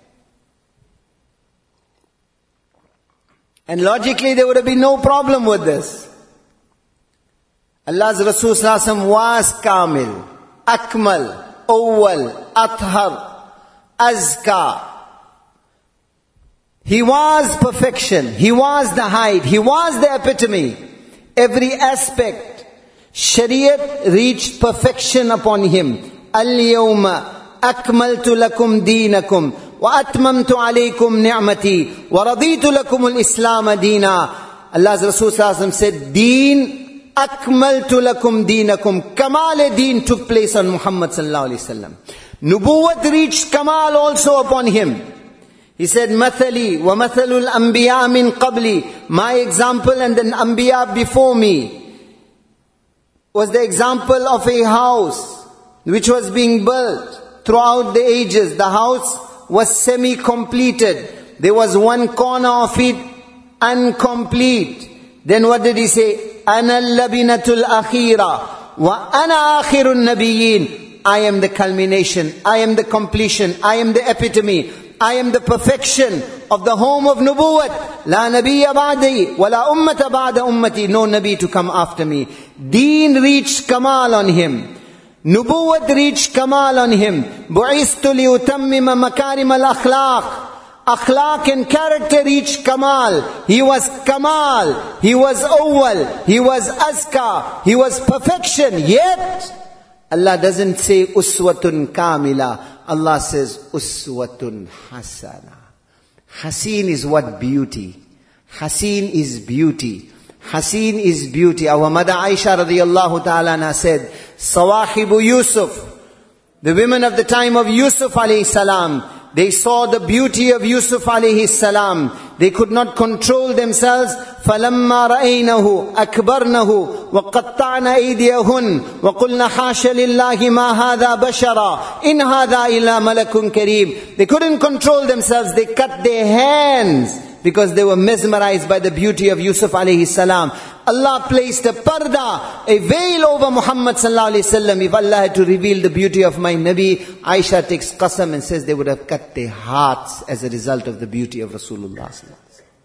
And logically there would have been no problem with this. Allah's Rasul sallallahu alaihi wasallam was kamil, akmal, awwal, athhar, azka. He was perfection. He was the height. He was the epitome. Every aspect. Shariat reached perfection upon him. Al-yawma akmaltu lakum deenakum wa atmamtu alaykum ni'mati wa raditu lakum al-islam deena. Allah's Rasul sallallahu alaihi wasallam said, Deen akmaltu lakum deenakum. Kamal deen took place on Muhammad sallallahu alaihi wasallam. Nubuwwat reached kamal also upon him. He said, Mathali wa mathalul anbiya min qabli. My example and the anbiya before me was the example of a house which was being built throughout the ages. The house was semi-completed. There was one corner of it incomplete. Then what did he say? Ana al-labinatul akhira wa ana akhirun nabiyyin. I am the culmination. I am the completion. I am the epitome. I am the perfection of the home of Nubuwwat. La nabiyya ba'di wa la ummata ba'da ummati. No nabi to come after me. Deen reached kamal on him. Nubuwwat reached kamal on him. Bu'istu li utammima makarim al-akhlaq. Akhlaq and character reached kamal. He was kamal. He was awwal. He was azka. He was perfection. Yet, Allah doesn't say uswatun kamila. Allah says uswatun hasana. Haseen is what? Beauty. Haseen is beauty. Haseen is beauty. Our mother Aisha radiyallahu ta'ala anha said, Sawahibu Yusuf, the women of the time of Yusuf alayhi salam, they saw the beauty of Yusuf alayhi salam. They could not control themselves. فَلَمَّا رَأَيْنَهُ أَكْبَرْنَهُ وَقَطَّعْنَ أَيْدِيَهُنْ وَقُلْنَ حَاشَ لِلَّهِ مَا هَذَا بَشَرًا إِنْ هَذَا إِلَّا مَلَكٌ كَرِيمٌ. They couldn't control themselves. They cut their hands because they were mesmerized by the beauty of Yusuf alayhi salam. Allah placed a parda, a veil over Muhammad sallallahu alayhi wasallam. If Allah had to reveal the beauty of my Nabi, Aisha takes qasam and says they would have cut their hearts as a result of the beauty of Rasulullah sallallahu alayhi wasallam.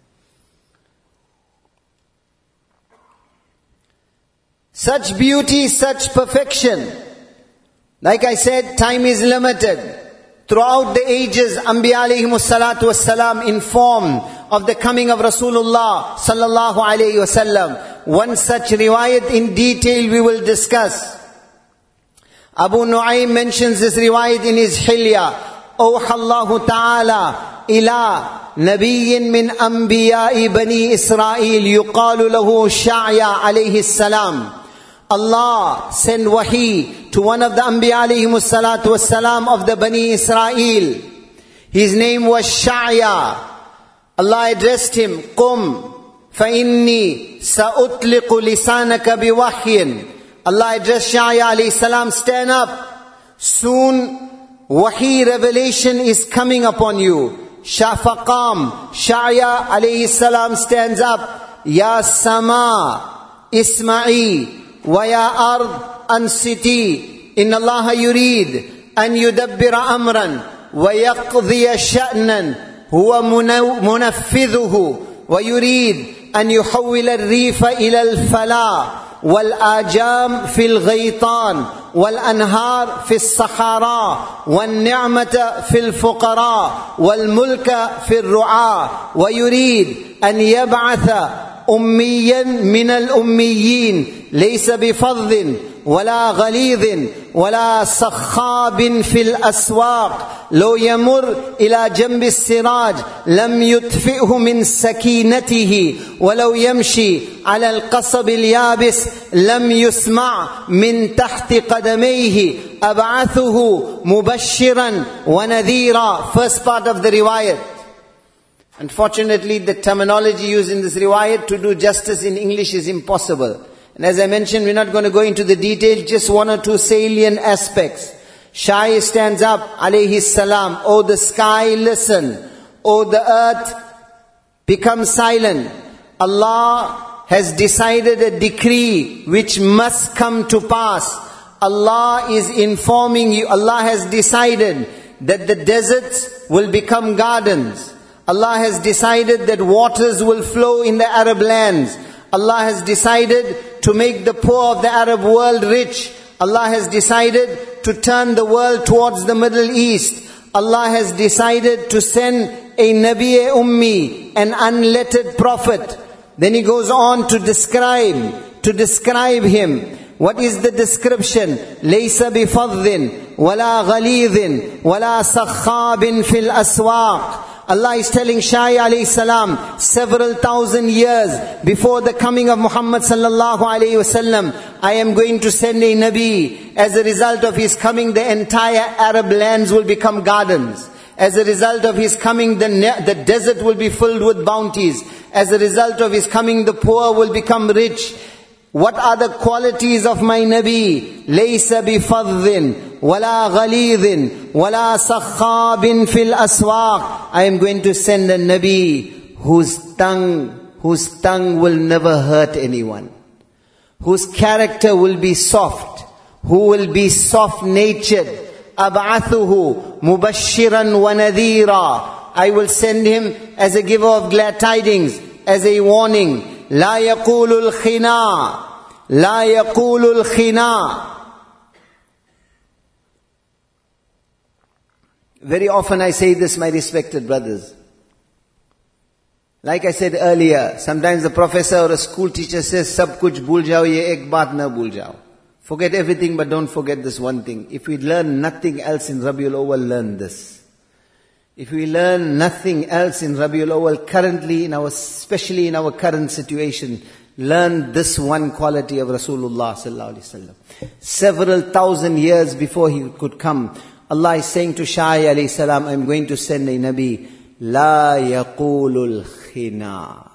Such beauty, such perfection. Like I said, time is limited. Throughout the ages, Anbiya alayhimus salatu wassalam informed of the coming of Rasulullah sallallahu alayhi wasallam. One such riwayat in detail we will discuss. Abu Nu'aym mentions this riwayat in his Hilya. Awha Allahu ta'ala ila nabiyyin min anbiya'i bani Israel yuqalu lahu Sha'ya alayhi salam. Allah sent wahi to one of the Anbiya alayhimus salatu wassalam of the Bani Israel. His name was Sha'ya. Allah addressed him, Qum fa inni sa'utliqu lisanaka biwahyin. Allah addressed Sha'ya alayhi salam, stand up. Soon wahi revelation is coming upon you. Shafaqam. Sha'ya alayhi salam stands up. Ya sama isma'i. وَيَا أَرْض أَنْصِتِي إِنَّ اللَّهَ يُرِيدُ أَنْ يُدَبِّرَ أَمْرًا وَيَقْضِيَ شَأْنًا هُوَ مُنَفِّذُهُ وَيُرِيدُ أَنْ يُحَوِّلَ الرِّيفَ إِلَى الْفَلَاءِ وَالْآجَامِ فِي الْغَيْطَانِ وَالْأَنْهَارِ فِي الصَّحَارَى وَالنِّعْمَةَ فِي الْفُقَرَاءِ وَالْمُلْكَ فِي الرُّعَاءِ وَيُرِيدُ أَنْ يَبْعَثَ أميا من الأميين ليس بفظ ولا غليظ ولا صخاب في الأسواق لو يمر إلى جنب السراج لم يطفئه من سكينته ولو يمشي على القصب اليابس لم يسمع من تحت قدميه أبعثه مبشرا ونذيرا. First part of the riwayat. Unfortunately, the terminology used in this riwayat to do justice in English is impossible. And as I mentioned, we're not going to go into the details, just one or two salient aspects. Shai stands up, alayhi salam, oh the sky, listen. Oh the earth, become silent. Allah has decided a decree which must come to pass. Allah is informing you, Allah has decided that the deserts will become gardens. Allah has decided that waters will flow in the Arab lands. Allah has decided to make the poor of the Arab world rich. Allah has decided to turn the world towards the Middle East. Allah has decided to send a Nabi Ummi, an unlettered prophet. Then he goes on to describe, to describe him. What is the description? لَيْسَ بِفَضٍّ وَلَا غَلِيظٍ وَلَا سَخَّابٍ فِي الْأَسْوَاقِ Allah is telling Shai alayhi salam, several thousand years before the coming of Muhammad sallallahu alayhi wasallam, I am going to send a Nabi. As a result of his coming, the entire Arab lands will become gardens. As a result of his coming, the, the desert will be filled with bounties. As a result of his coming, the poor will become rich. What are the qualities of my Nabi? لَيْسَ بِفَضٍ وَلَا غَلِيظٍ وَلَا صَخَّابٍ فِي الْأَسْوَاقِ. I am going to send a Nabi whose tongue, whose tongue will never hurt anyone, whose character will be soft, who will be soft-natured. أَبْعَثُهُ مُبَشِّرًا وَنَذِيرًا. I will send him as a giver of glad tidings, as a warning. لا يقول الخنا لا يقول الخنا. Very often I say this, my respected brothers. Like I said earlier, sometimes the professor or a school teacher says, Sab kuch bhul jao, ye ek baat na bhul jao. Forget everything, but don't forget this one thing. If we learn nothing else in Rabiul Awwal, learn this. If we learn nothing else in Rabiul Awwal, currently in our, especially in our current situation, learn this one quality of Rasulullah sallallahu alaihi wasallam. Several thousand years before he could come, Allah is saying to Shai alayhi salam, I'm going to send a Nabi. La yaqulul khina.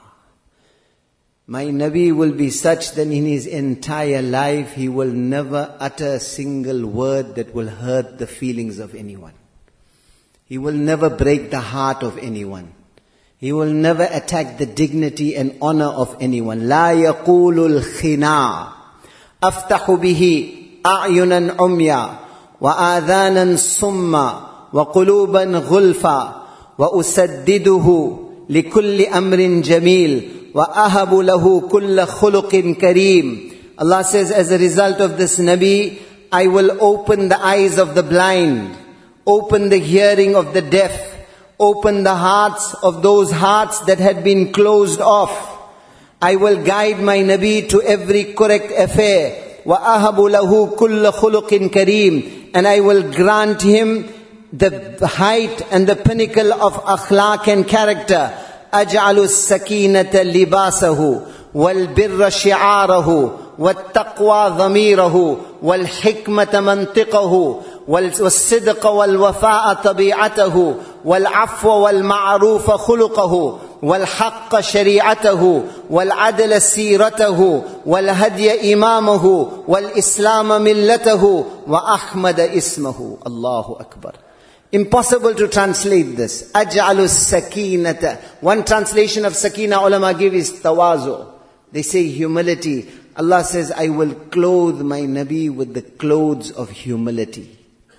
My Nabi will be such that in his entire life, he will never utter a single word that will hurt the feelings of anyone. He will never break the heart of anyone. He will never attack the dignity and honor of anyone. La yaqulul khina. Aftahu bihi a'yunan umya wa adhanan summa wa quluban ghulfa wa usaddiduhu likulli amrin jamil wa ahabu lahu kulla khuluqin kareem. Allah says, as a result of this Nabi, I will open the eyes of the blind, open the hearing of the deaf, open the hearts of those hearts that had been closed off. I will guide my Nabi to every correct affair. وَأَهَبُ لَهُ كُلَّ خُلُقٍ كَرِيمٍ. And I will grant him the height and the pinnacle of akhlaq and character. أَجْعَلُ السَّكِينَةَ لِبَاسَهُ وَالْبِرَّ شِعَارَهُ وَالتَّقْوَى ضَمِيرَهُ وَالْحِكْمَةَ مَنْطِقَهُ والصدق والوفاء طبيعته والعفو والمعروف خلقه والحق شريعته والعدل سيرته والهدي إمامه والإسلام ملته وأحمد اسمه. Allahu Akbar. Impossible to translate this. أجعل السكينة. One translation of sakina ulama give is tawazu. They say humility. Allah says, I will clothe my Nabi with the clothes of humility.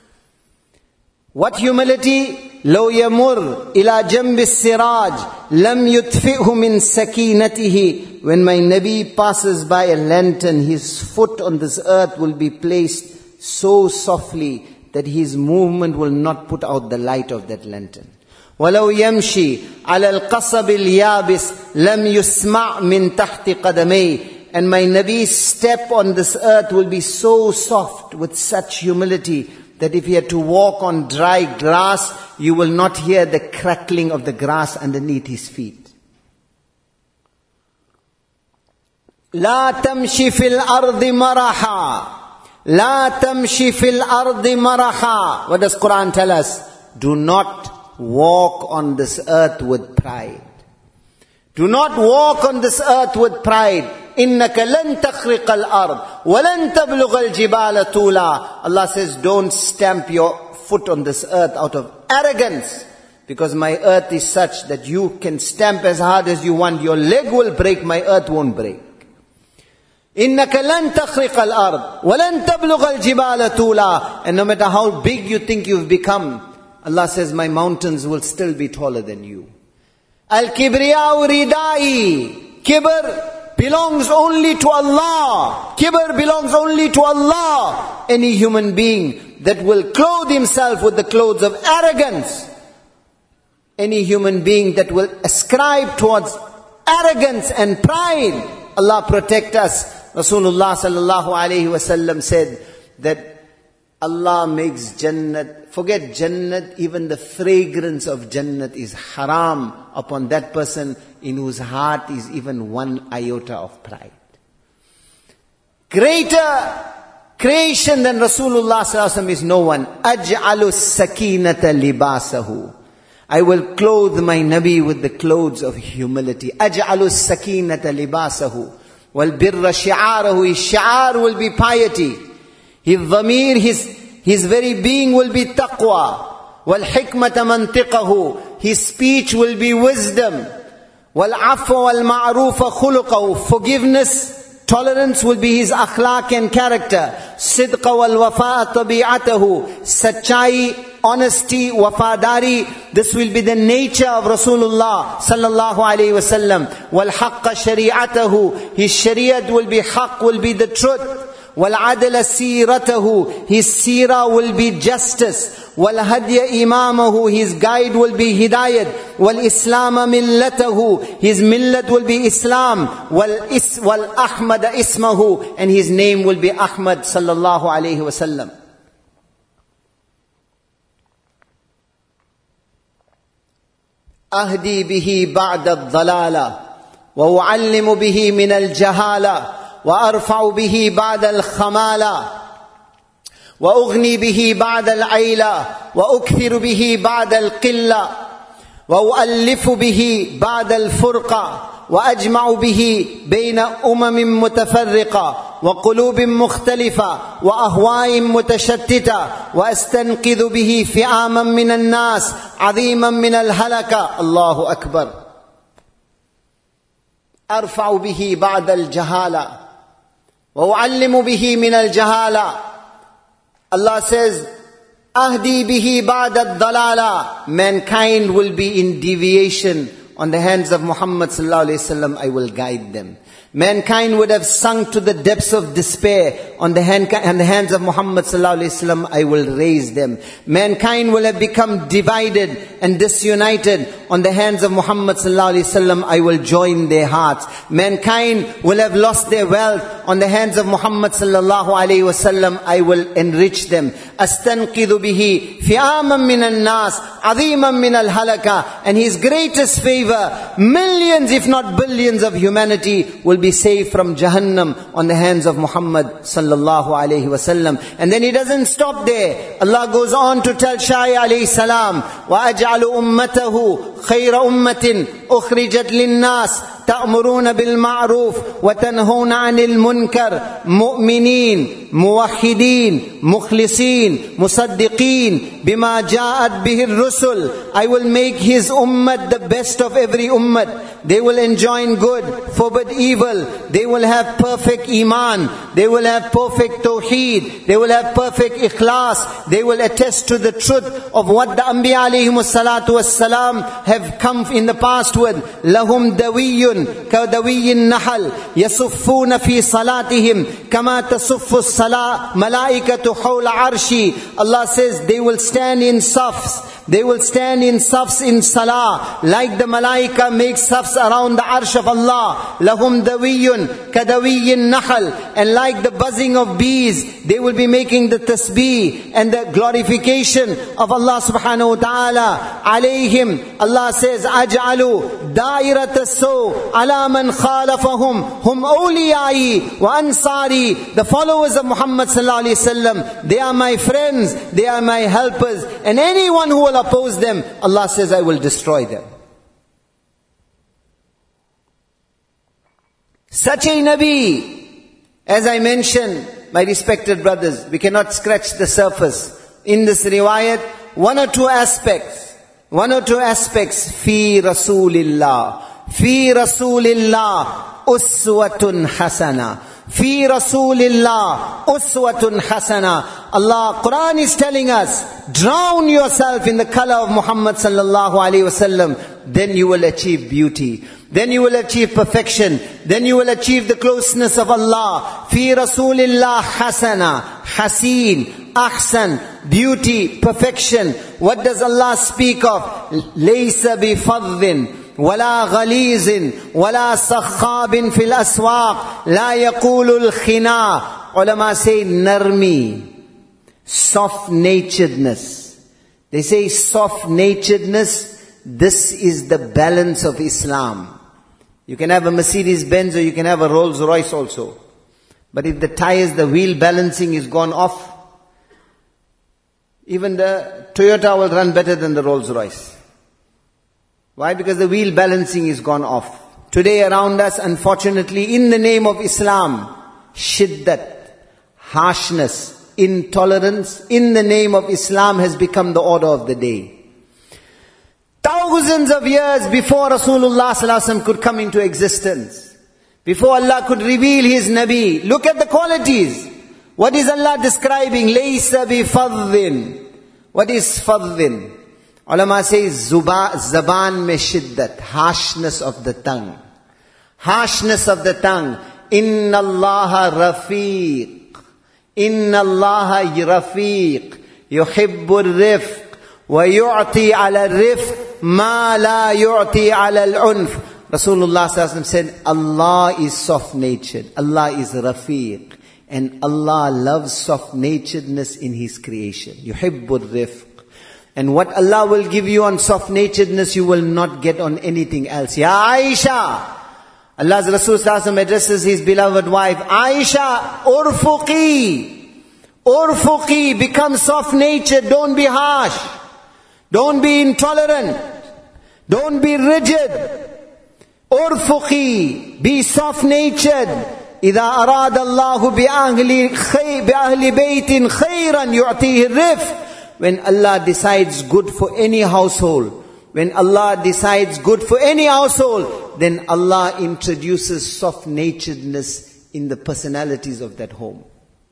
What humility? لو يمر إلى جنب السراج لم يطفئه من سكينته. When my Nabi passes by a lantern, his foot on this earth will be placed so softly that his movement will not put out the light of that lantern. ولو يمشي على القصب اليابس لم يسمع من تحت قدميه. And my Nabi's step on this earth will be so soft with such humility that if he had to walk on dry grass, you will not hear the crackling of the grass underneath his feet. لا تمشي في الأرض مرحا. لا تمشي في الأرض مرحا. What does Quran tell us? Do not walk on this earth with pride. Do not walk on this earth with pride. إِنَّكَ لَن تَخْرِقَ الْأَرْضِ وَلَن تَبْلُغَ الْجِبَالَ طُولًا. Allah says, don't stamp your foot on this earth out of arrogance, because my earth is such that you can stamp as hard as you want. Your leg will break, my earth won't break. إِنَّكَ لَن تَخْرِقَ الْأَرْضِ وَلَن تَبْلُغَ الْجِبَالَ طُولًا. And no matter how big you think you've become, Allah says, my mountains will still be taller than you. Al-kibriya'u ridai. Kibr belongs only to Allah. Kibr belongs only to Allah. Any human being that will clothe himself with the clothes of arrogance, any human being that will ascribe towards arrogance and pride, Allah protect us. Rasulullah sallallahu alayhi wasallam said that Allah makes Jannat, forget Jannat, even the fragrance of Jannat is haram upon that person in whose heart is even one iota of pride. Greater creation than Rasulullah sallallahu alaihi wasallam is no one. Aj'alu sakinata libasahu. I will clothe my Nabi with the clothes of humility. Aj'alu sakinata libasahu. Wal birra shi'arahu. His shi'ar will be piety. His dhamir, his, his very being will be taqwa. Wal hikmata mantiqahu. His speech will be wisdom. Wal afwa wal ma'rufa khuluqahu. Forgiveness, tolerance will be his akhlaq and character. Sidqa wal wafa'a tabi'atahu. Sachai, honesty, wafadari. This will be the nature of Rasulullah sallallahu alayhi wasallam. Wal haqqa shari'atahu. His shariat will be haqq, will be the truth. وَالْعَدْلَ سِيرَتَهُ. His seerah will be justice. وَالْهَدْيَ إِمَامَهُ. His guide will be hidayat. وَالْإِسْلَامَ مِلَّتَهُ. His millat will be Islam. وَالْأَحْمَدَ إِسْمَهُ. And his name will be Ahmad sallallahu alayhi wasallam. أهدي به بعد الضلالة وأعلم به من الجهالة وأرفع به بعد الخمالة وأغني به بعد العيلة وأكثر به بعد القلة وأؤلف به بعد الفرقة وأجمع به بين أمم متفرقة وقلوب مختلفة وأهواء متشتتة وأستنقذ به فئاما من الناس عظيما من الهلكة. الله أكبر. أرفع به بعد الجهالة وَأُعَلِّمُ بِهِ مِنَ الْجَهَالَةِ. Allah says, أَهْدِي بِهِ بَعْدَ الضَّلَالَةِ. Mankind will be in deviation. On the hands of Muhammad sallallahu alayhi wasallam, I will guide them. Mankind would have sunk to the depths of despair. On the, hand, on the hands of Muhammad sallallahu alayhi wasallam, I will raise them. Mankind will have become divided and disunited. On the hands of Muhammad sallallahu alayhi wasallam, I will join their hearts. Mankind will have lost their wealth. On the hands of Muhammad sallallahu alayhi wasallam, I will enrich them. أَسْتَنْقِذُ بِهِ فِئَامًا مِنَ النَّاسِ عَظِيمًا مِنَ الْهَلَكَةِ. And His greatest favor, millions if not billions of humanity will be saved from Jahannam on the hands of Muhammad sallallahu alayhi wasallam. And then He doesn't stop there. Allah goes on to tell Shai alayhi salam, وَأَجْعَلُ أُمَّتَهُ خَيْرَ أُمَّةٍ أُخْرِجَتْ لِلنَّاسِ تأمرون بالمعروف وتنهون عن المنكر مؤمنين موحدين مخلصين مصدقين بما جاءت به الرسل. I will make His ummah the best of every ummah. They will enjoin good, forbid evil. They will have perfect iman. They will have perfect tawheed. They will have perfect ikhlas. They will attest to the truth of what the Anbiya alayhimus salatu wassalam have come in the past with. لهم دوي كدوي النحل يصفون في صلاتهم كما تصف الصلاة ملائكة حول عرشي. Allah says they will stand in safs. They will stand in safs in salah like the malaika makes safs around the arsh of Allah. لهم دوي كدوي النحل. And like the buzzing of bees, they will be making the tasbih and the glorification of Allah subhanahu wa ta'ala. عليهم, Allah says, أجعلوا دائرة السوء على من خالفهم هم أوليائي وأنصاري. The followers of Muhammad sallallahu alayhi wasallam, they are my friends, they are my helpers, and anyone who will oppose them, Allah says, I will destroy them. Such a Nabi, as I mentioned, my respected brothers, we cannot scratch the surface. In this riwayat, one or two aspects, one or two aspects, fi Rasulillah. في رسول الله أسوة حسنة. في رسول الله أسوة حسنة. Allah, Quran is telling us, drown yourself in the color of Muhammad sallallahu alayhi wasallam. Then you will achieve beauty. Then you will achieve perfection. Then you will achieve the closeness of Allah. في رسول الله حسنة. حسين, ahsan, beauty, perfection. What does Allah speak of? ليس بفظ ولا غليظ ولا صخاب في الأسواق لا يقول الخنا. Ulama say narmi, Soft-naturedness. They say soft-naturedness, this is the balance of Islam. You can have a Mercedes-Benz or you can have a Rolls-Royce also. But if the tires, the wheel balancing is gone off, even the Toyota will run better than the Rolls-Royce. Why? Because the wheel balancing is gone off. Today around us, unfortunately, in the name of Islam, shiddat, harshness, intolerance, in the name of Islam has become the order of the day. Thousands of years before Rasulullah sallallahu alaihi wasallam could come into existence, before Allah could reveal His Nabi, look at the qualities. What is Allah describing? Laysa bi fadhin. What is fadhin? Ulama says, Zuba, zaban me shiddat, harshness of the tongue. Harshness of the tongue. Inna Allaha rafiq. Inna Allaha rafiq. Yuhibbu rifq. Wa yu'ti ala rifq ma la yu'ti ala al-unf. Rasulullah sallallahu alaihi wasallam said, Allah is soft-natured. Allah is rafiq. And Allah loves soft-naturedness in His creation. Yuhibbu rifq. And what Allah will give you on soft-naturedness, you will not get on anything else. Ya Aisha! Allah's Rasul sallallahu alaihi wasallam addresses his beloved wife, Aisha, urfuqi. Urfuqi, become soft-natured, don't be harsh. Don't be intolerant. Don't be rigid. Urfuqi, be soft-natured. إذا أراد الله بأهل خي بأهل بيت خيرا يعطيه الرفق. When Allah decides good for any household, when Allah decides good for any household, then Allah introduces soft-naturedness in the personalities of that home.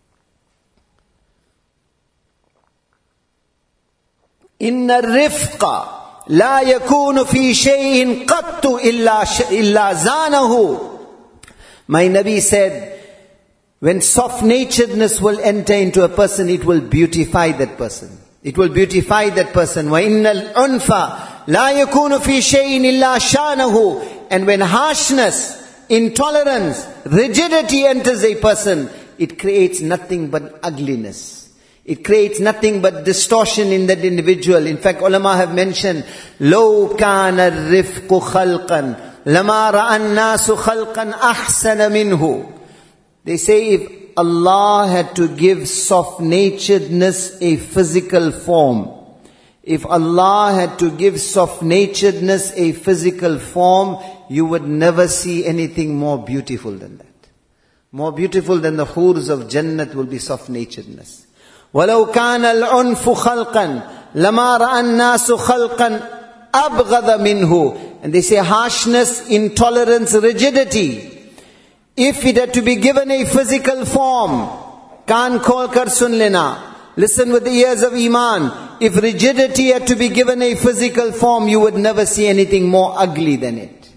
إن الرفق لا يكون في شيء قط إلا إلا زانه. My Nabi said, when soft-naturedness will enter into a person, it will beautify that person. It will beautify that person. وَإِنَّ الْعُنْفَ لَا يَكُونُ فِي شَيْءٍ إِلَّا شَانَهُ. And when harshness, intolerance, rigidity enters a person, it creates nothing but ugliness. It creates nothing but distortion in that individual. In fact, ulama have mentioned, لَوْ كَانَ الرِّفْقُ خَلْقًا لَمَا رَأَى النَّاسُ خَلْقًا أَحْسَنَ مِنْهُ. They say if Allah had to give soft-naturedness a physical form, if Allah had to give soft-naturedness a physical form, you would never see anything more beautiful than that. More beautiful than the hurs of Jannat will be soft-naturedness. وَلَوْ كَانَ الْعُنْفُ خَلْقًا لَمَا رَأَى النَّاسُ خَلْقًا أَبْغَضَ مِنْهُ. And they say harshness, intolerance, rigidity. If it had to be given a physical form, kaan khol kar sun lena, listen with the ears of Iman. If rigidity had to be given a physical form, you would never see anything more ugly than it.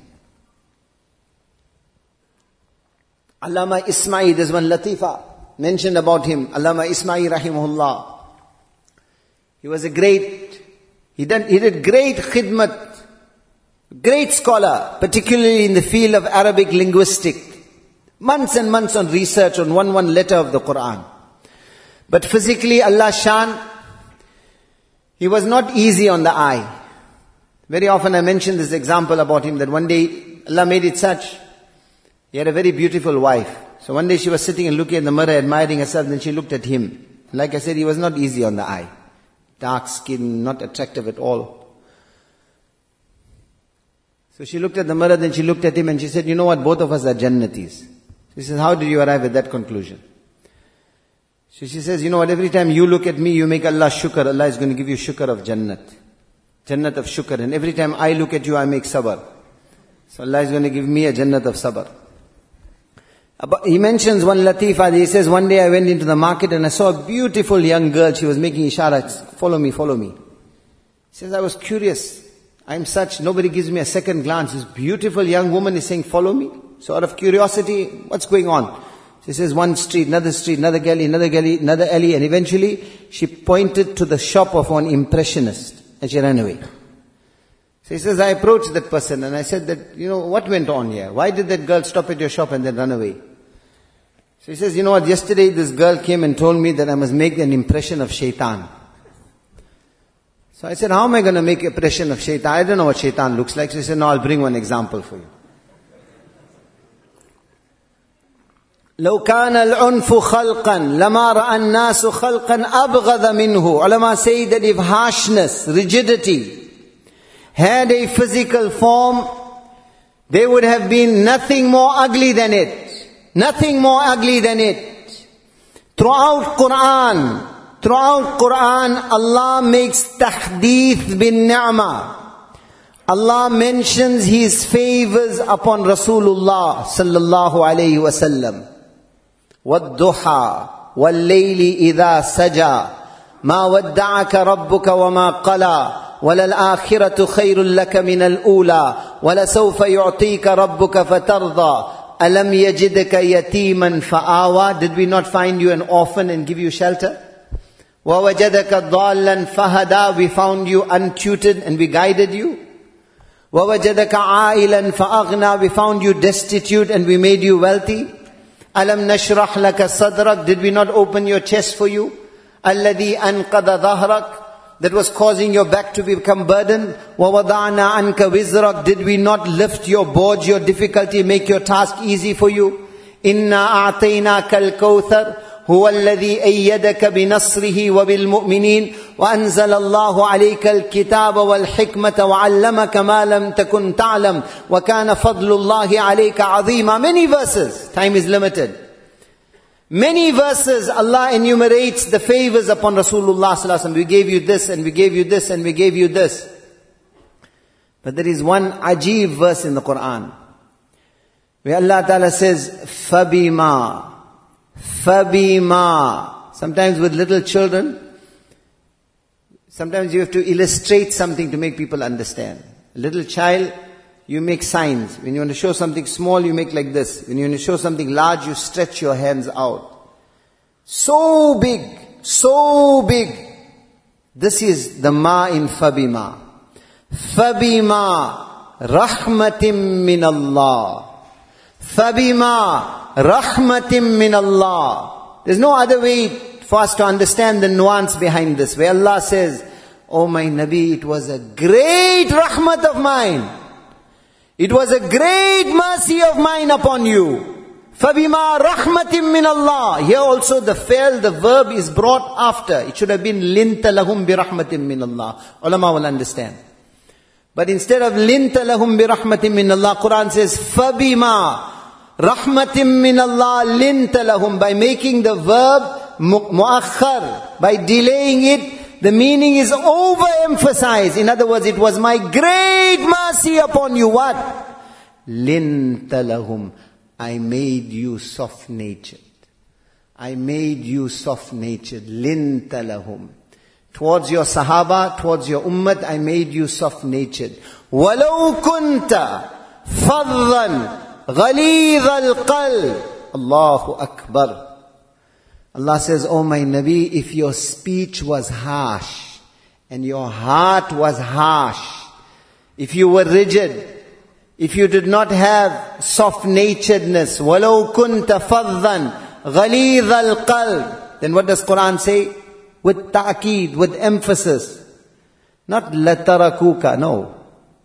Allama Ismail, there's one latifa mentioned about him. Allama Ismail rahimahullah. He was a great, he did, he did great khidmat, great scholar, particularly in the field of Arabic linguistic. Months and months on research on one one letter of the Quran. But physically, Allah Shan, he was not easy on the eye. Very often I mention this example about him, that one day Allah made it such, he had a very beautiful wife. So one day she was sitting and looking in the mirror, admiring herself, then she looked at him. Like I said, he was not easy on the eye. Dark skin, not attractive at all. So she looked at the mirror, then she looked at him and she said, you know what, both of us are Jannatis. She says, how did you arrive at that conclusion? So she says, you know what, every time you look at me, you make Allah shukr. Allah is going to give you shukr of Jannat. Jannat of shukr. And every time I look at you, I make sabr. So Allah is going to give me a Jannat of sabr. He mentions one latifa. He says, one day I went into the market and I saw a beautiful young girl. She was making isharat, follow me, follow me. He says, I was curious. I'm such, nobody gives me a second glance. This beautiful young woman is saying, follow me. So out of curiosity, what's going on? She says, one street, another street, another galley, another galley, another alley, and eventually she pointed to the shop of one impressionist and she ran away. So he says, I approached that person and I said that, you know, what went on here? Why did that girl stop at your shop and then run away? So he says, you know what, yesterday this girl came and told me that I must make an impression of shaitan. So I said, how am I going to make an impression of shaitan? I don't know what shaitan looks like. So he said, no, I'll bring one example for you. لو كان العنف خلقا لما رأى الناس خلقا أبغض منه. Ulama say that if harshness, rigidity had a physical form, there would have been nothing more ugly than it. Nothing more ugly than it. Throughout Quran, throughout Quran, Allah makes tahdith bin ni'mah. Allah mentions His favors upon Rasulullah sallallahu alayhi wa sallam. وَالضُّحَى وَاللَّيْلِ إِذَا سَجَى مَا وَدَّعَكَ رَبُّكَ وَمَا قَلَى وَلَلْآخِرَةُ خَيْرٌ لَكَ مِنَ الْأُولَى وَلَسَوْفَ يُعْطِيكَ رَبُّكَ فَتَرْضَى أَلَمْ يَجِدْكَ يَتِيمًا فَآوَى. Did we not find you an orphan and give you shelter? وَوَجَدَكَ ضَالًّا فَهَدَى. We found you untutored and we guided you. وَوَجَدَكَ عَائِلًا فَأَغْنَى. We found you destitute and we made you wealthy. أَلَمْ نَشْرَحْ لَكَ صَدْرَكَ. Did we not open your chest for you? الَّذِي أَنْقَضَ ظَهْرَكَ. That was causing your back to become burdened. وَوَضَعْنَا عَنْكَ وِزْرَكَ. Did we not lift your board, your difficulty, make your task easy for you? إِنَّا أَعْطَيْنَاكَ الْكَوْثَرَ هُوَ الَّذِي أَيَّدَكَ بِنَصْرِهِ وَبِالْمُؤْمِنِينَ وَأَنزَلَ اللَّهُ عَلَيْكَ الْكِتَابَ وَالْحِكْمَةَ وَعَلَّمَكَ مَا لَمْ تَكُنْ تَعْلَمْ وَكَانَ فَضْلُ اللَّهِ عَلَيْكَ عَظِيمًا. Many verses. Time is limited. Many verses Allah enumerates the favors upon Rasulullah sallallahu alaihi wasallam. We gave you this and we gave you this and we gave you this. But there is one ajib verse in the Quran where Allah Ta'ala says, فَبِمَا فَبِمَا. Sometimes with little children, sometimes you have to illustrate something to make people understand. A little child, you make signs. When you want to show something small, you make like this. When you want to show something large, you stretch your hands out. So big, so big. This is the ma in fabima. Fabima rahmatim min Allah. Fabima rahmatim min Allah. There's no other way for us to understand the nuance behind this. Where Allah says, oh my Nabi, it was a great rahmat of mine. It was a great mercy of mine upon you. فَبِمَا رَحْمَةٍ مِّنَ اللَّهِ. Here also the fi'l, the verb is brought after. It should have been لِنْتَ لَهُمْ بِرَحْمَةٍ مِّنَ اللَّهِ. Ulama will understand. But instead of لِنْتَ لَهُمْ بِرَحْمَةٍ مِّنَ اللَّهِ, Quran says فَبِمَا رَحْمَةٍ مِّنَ اللَّهِ لِنْتَ لَهُمْ. By making the verb mu'akhar, by delaying it, the meaning is overemphasized. In other words, it was my great mercy upon you. What? لِنْتَ لَهُمْ. I made you soft-natured. I made you soft-natured. لِنْتَ لَهُمْ. Towards your Sahaba, towards your Ummat, I made you soft-natured. وَلَوْ كُنْتَ فَضًّا غَلِيظَ الْقَلْبِ. Allahu Akbar. Allah says, oh my Nabi, if your speech was harsh and your heart was harsh, if you were rigid, if you did not have soft-naturedness, وَلَوْ كُنْتَ فَضًّا غَلِيظَ الْقَلْبِ. Then what does Quran say? With ta'keed, with emphasis. Not لَتَرَكُوكَ, no.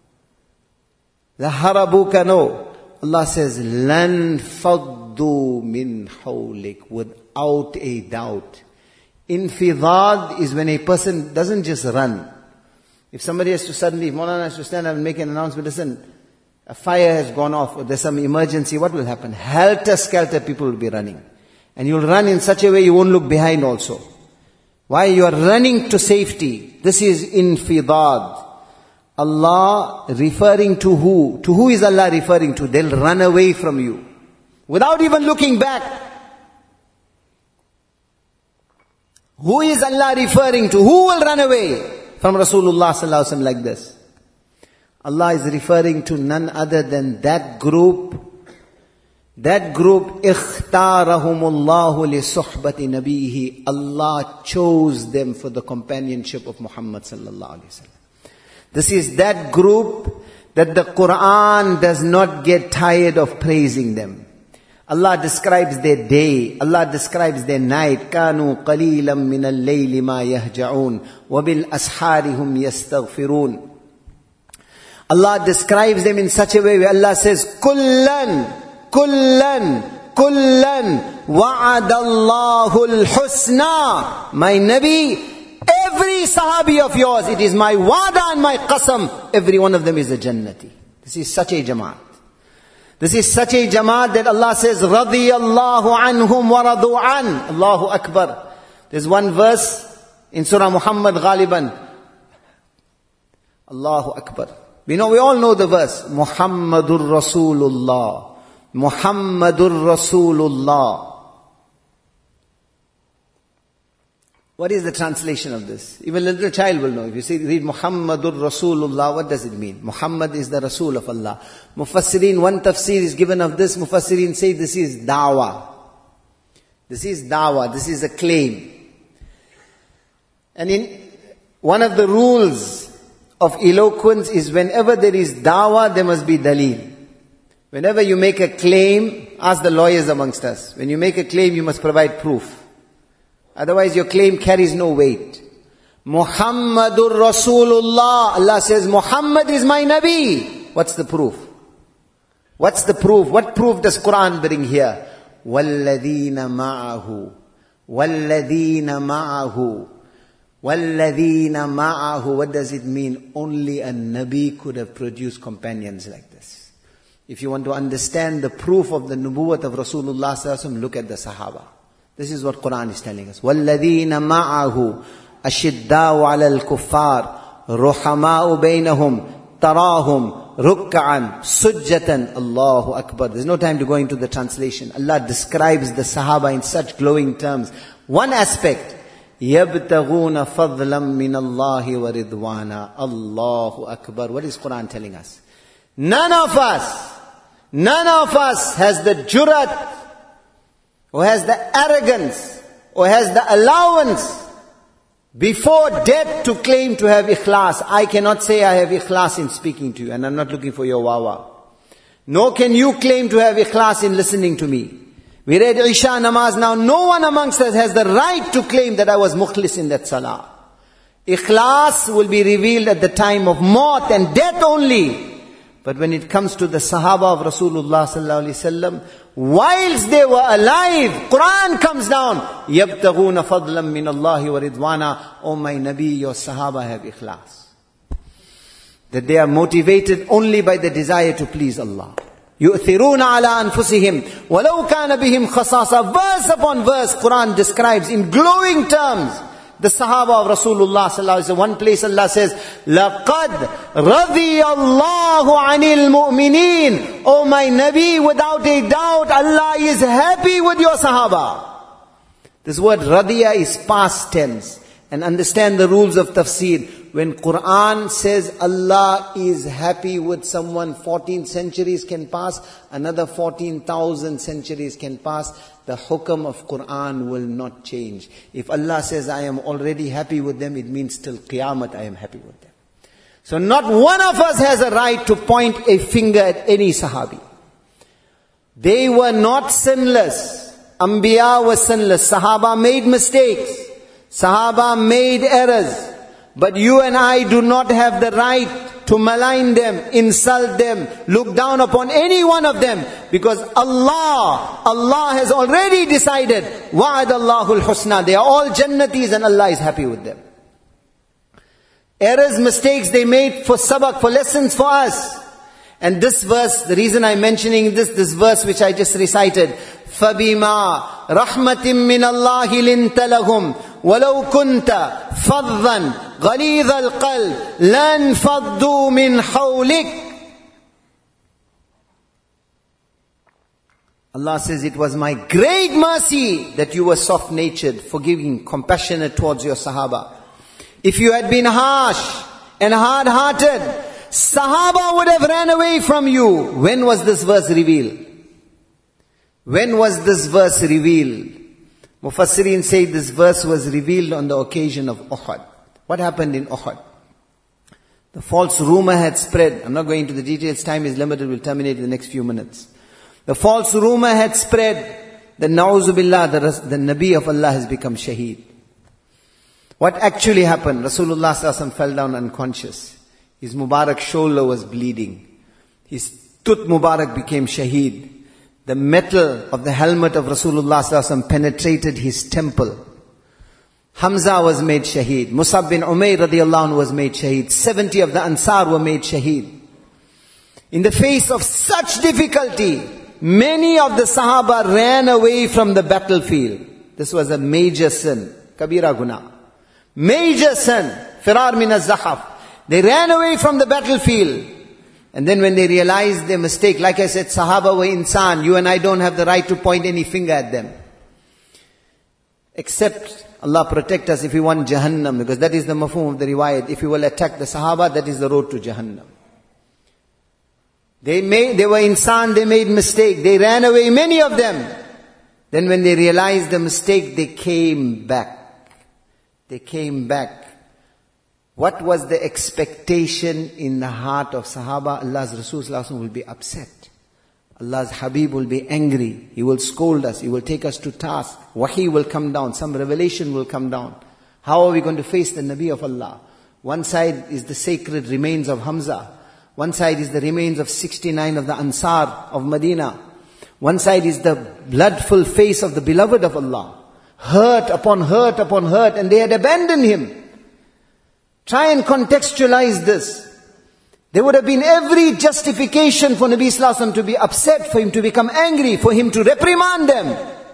لَهَرَبُوكَ, no. Allah says, لَنْ فَضُّوا مِنْ حَوْلِكَ. Without a doubt. Infidad is when a person doesn't just run. If somebody has to suddenly, if Maulana has to stand up and make an announcement, listen, a fire has gone off or there's some emergency, what will happen? Helter-skelter people will be running. And you'll run in such a way you won't look behind also. Why? You are running to safety. This is infidad. Allah referring to who? To who is Allah referring to? They'll run away from you. Without even looking back. Who is Allah referring to? Who will run away from Rasulullah sallallahu alaihi wasallam like this? Allah is referring to none other than that group. That group, اختارهم الله لصحبة نبيه. Allah chose them for the companionship of Muhammad sallallahu alaihi wasallam. This is that group that the Quran does not get tired of praising them. Allah describes their day. Allah describes their night. كَانُوا قَلِيلًا مِنَ اللَّيْلِ مَا يَهْجَعُونَ وَبِالْأَسْحَارِ هُمْ يَسْتَغْفِرُونَ. Allah describes them in such a way where Allah says, كُلًّا كُلًّا كُلًّا وَعَدَ اللَّهُ الْحُسْنَى. My Nabi, every sahabi of yours, it is my wa'da and my qasam, every one of them is a Jannati. This is such a Jamaat. This is such a Jamaat that Allah says, رَضِيَ اللَّهُ عَنْهُمْ وَرَضُوا عَنْ. Allahu Akbar. There's one verse in Surah Muhammad Ghaliban. Allahu Akbar. We know, we all know the verse. Muhammadur Rasulullah. Muhammadur Rasulullah. What is the translation of this? Even a little child will know. If you say, read Muhammadur Rasulullah, what does it mean? Muhammad is the Rasul of Allah. Mufassirin, one tafsir is given of this. Mufassirin say this is da'wah. This is da'wah. This is a claim. And in one of the rules of eloquence is whenever there is da'wah, there must be daleel. Whenever you make a claim, ask the lawyers amongst us. When you make a claim, you must provide proof. Otherwise your claim carries no weight. Muhammadur Rasulullah. Allah says, Muhammad is my Nabi. What's the proof? What's the proof? What proof does Quran bring here? وَالَّذِينَ مَعَهُ وَالَّذِينَ مَعَهُ وَالَّذِينَ مَعَهُ. What does it mean? Only a Nabi could have produced companions like this. If you want to understand the proof of the nubuwwat of Rasulullah sallallahu alaihi wasallam, look at the Sahaba. This is what Quran is telling us. وَالَّذِينَ مَعَهُ أَشِدَّاءُ عَلَى الْكُفَّارِ رُحَمَاءُ بَيْنَهُمْ تَرَاهُمْ رُكَّعًا سُجَّةً. Allahu Akbar. There's no time to go into the translation. Allah describes the Sahaba in such glowing terms. One aspect, يَبْتَغُونَ فَضْلًا مِّنَ اللَّهِ وَرِضْوَانًا. Allahu Akbar. What is Quran telling us? None of us, none of us has the jurat, or has the arrogance, or has the allowance before death to claim to have ikhlas. I cannot say I have ikhlas in speaking to you, and I'm not looking for your wawa. Nor can you claim to have ikhlas in listening to me. We read Isha namaz now. No one amongst us has the right to claim that I was mukhlis in that salah. Ikhlas will be revealed at the time of maut and death only. But when it comes to the Sahaba of Rasulullah sallallahu alaihi wasallam, whilst they were alive, Quran comes down. يَبْتَغُونَ فَضْلًا مِّنَ اللَّهِ وَرِضْوَانًا. Oh my Nabi, your Sahaba have ikhlas. That they are motivated only by the desire to please Allah. يُؤْثِرُونَ عَلَىٰ أَنفُسِهِمْ وَلَوْ كَانَ بِهِمْ خَصَاصَةٌ. Verse upon verse, Quran describes in glowing terms the Sahaba of Rasulullah sallallahu alaihi wasallam. One place Allah says, لَقَدْ رَضِيَ اللَّهُ عَنِ الْمُؤْمِنِينَ. Oh my Nabi, without a doubt, Allah is happy with your Sahaba. This word radiya is past tense. And understand the rules of tafsir. When Quran says Allah is happy with someone, fourteen centuries can pass, another fourteen thousand centuries can pass, the hukam of Quran will not change. If Allah says I am already happy with them, it means till Qiyamah I am happy with them. So not one of us has a right to point a finger at any Sahabi. They were not sinless. Anbiya were sinless. Sahaba made mistakes. Sahaba made errors. But you and I do not have the right to malign them, insult them, look down upon any one of them. Because Allah, Allah has already decided, وَعَدَ اللَّهُ الْحُسْنَى. They are all Jannatis and Allah is happy with them. Errors, mistakes they made for sabak, for lessons for us. And this verse, the reason I'm mentioning this, this verse which I just recited, فَبِمَا رَحْمَةٍ مِّنَ اللَّهِ لِنْتَ لَهُمْ وَلَوْ كُنْتَ فَضًّا غَلِيظَ الْقَلْبِ لَانْفَضُّوا مِنْ حَوْلِكَ. Allah says, it was my great mercy that you were soft-natured, forgiving, compassionate towards your Sahaba. If you had been harsh and hard-hearted, Sahaba would have ran away from you. When was this verse revealed? When was this verse revealed? Mufassirin say this verse was revealed on the occasion of Uhud. What happened in Uhud? The false rumor had spread. I'm not going into the details. Time is limited. We'll terminate in the next few minutes. The false rumor had spread that Na'uzu Billah, the, the Nabi of Allah has become Shaheed. What actually happened? Rasulullah sallallahu alaihi wasallam fell down unconscious. His Mubarak shoulder was bleeding. His tooth Mubarak became Shaheed. The metal of the helmet of Rasulullah sallallahu alaihi wasallam penetrated his temple. Hamza was made Shaheed. Musab bin Umayr radiallahu anhu was made Shaheed. seventy of the Ansar were made Shaheed. In the face of such difficulty, many of the Sahaba ran away from the battlefield. This was a major sin. Kabira guna. Major sin. Firar min az-zahaf. They ran away from the battlefield. And then when they realized their mistake, like I said, Sahaba were insan. You and I don't have the right to point any finger at them. Except Allah protect us if we want Jahannam, because that is the mafhum of the riwayat. If you will attack the Sahaba, that is the road to Jahannam. They made, they were insan, they made mistake. They ran away, many of them. Then when they realized the mistake, they came back. They came back. What was the expectation in the heart of Sahaba? Allah's Rasul sallallahu alaihi wasallam will be upset. Allah's Habib will be angry. He will scold us. He will take us to task. Wahi will come down. Some revelation will come down. How are we going to face the Nabi of Allah? One side is the sacred remains of Hamza. One side is the remains of sixty-nine of the Ansar of Medina. One side is the bloodful face of the beloved of Allah. Hurt upon hurt upon hurt, and they had abandoned him. Try and contextualize this. There would have been every justification for Nabi Sallallahu Alaihi Wasallam to be upset, for him to become angry, for him to reprimand them.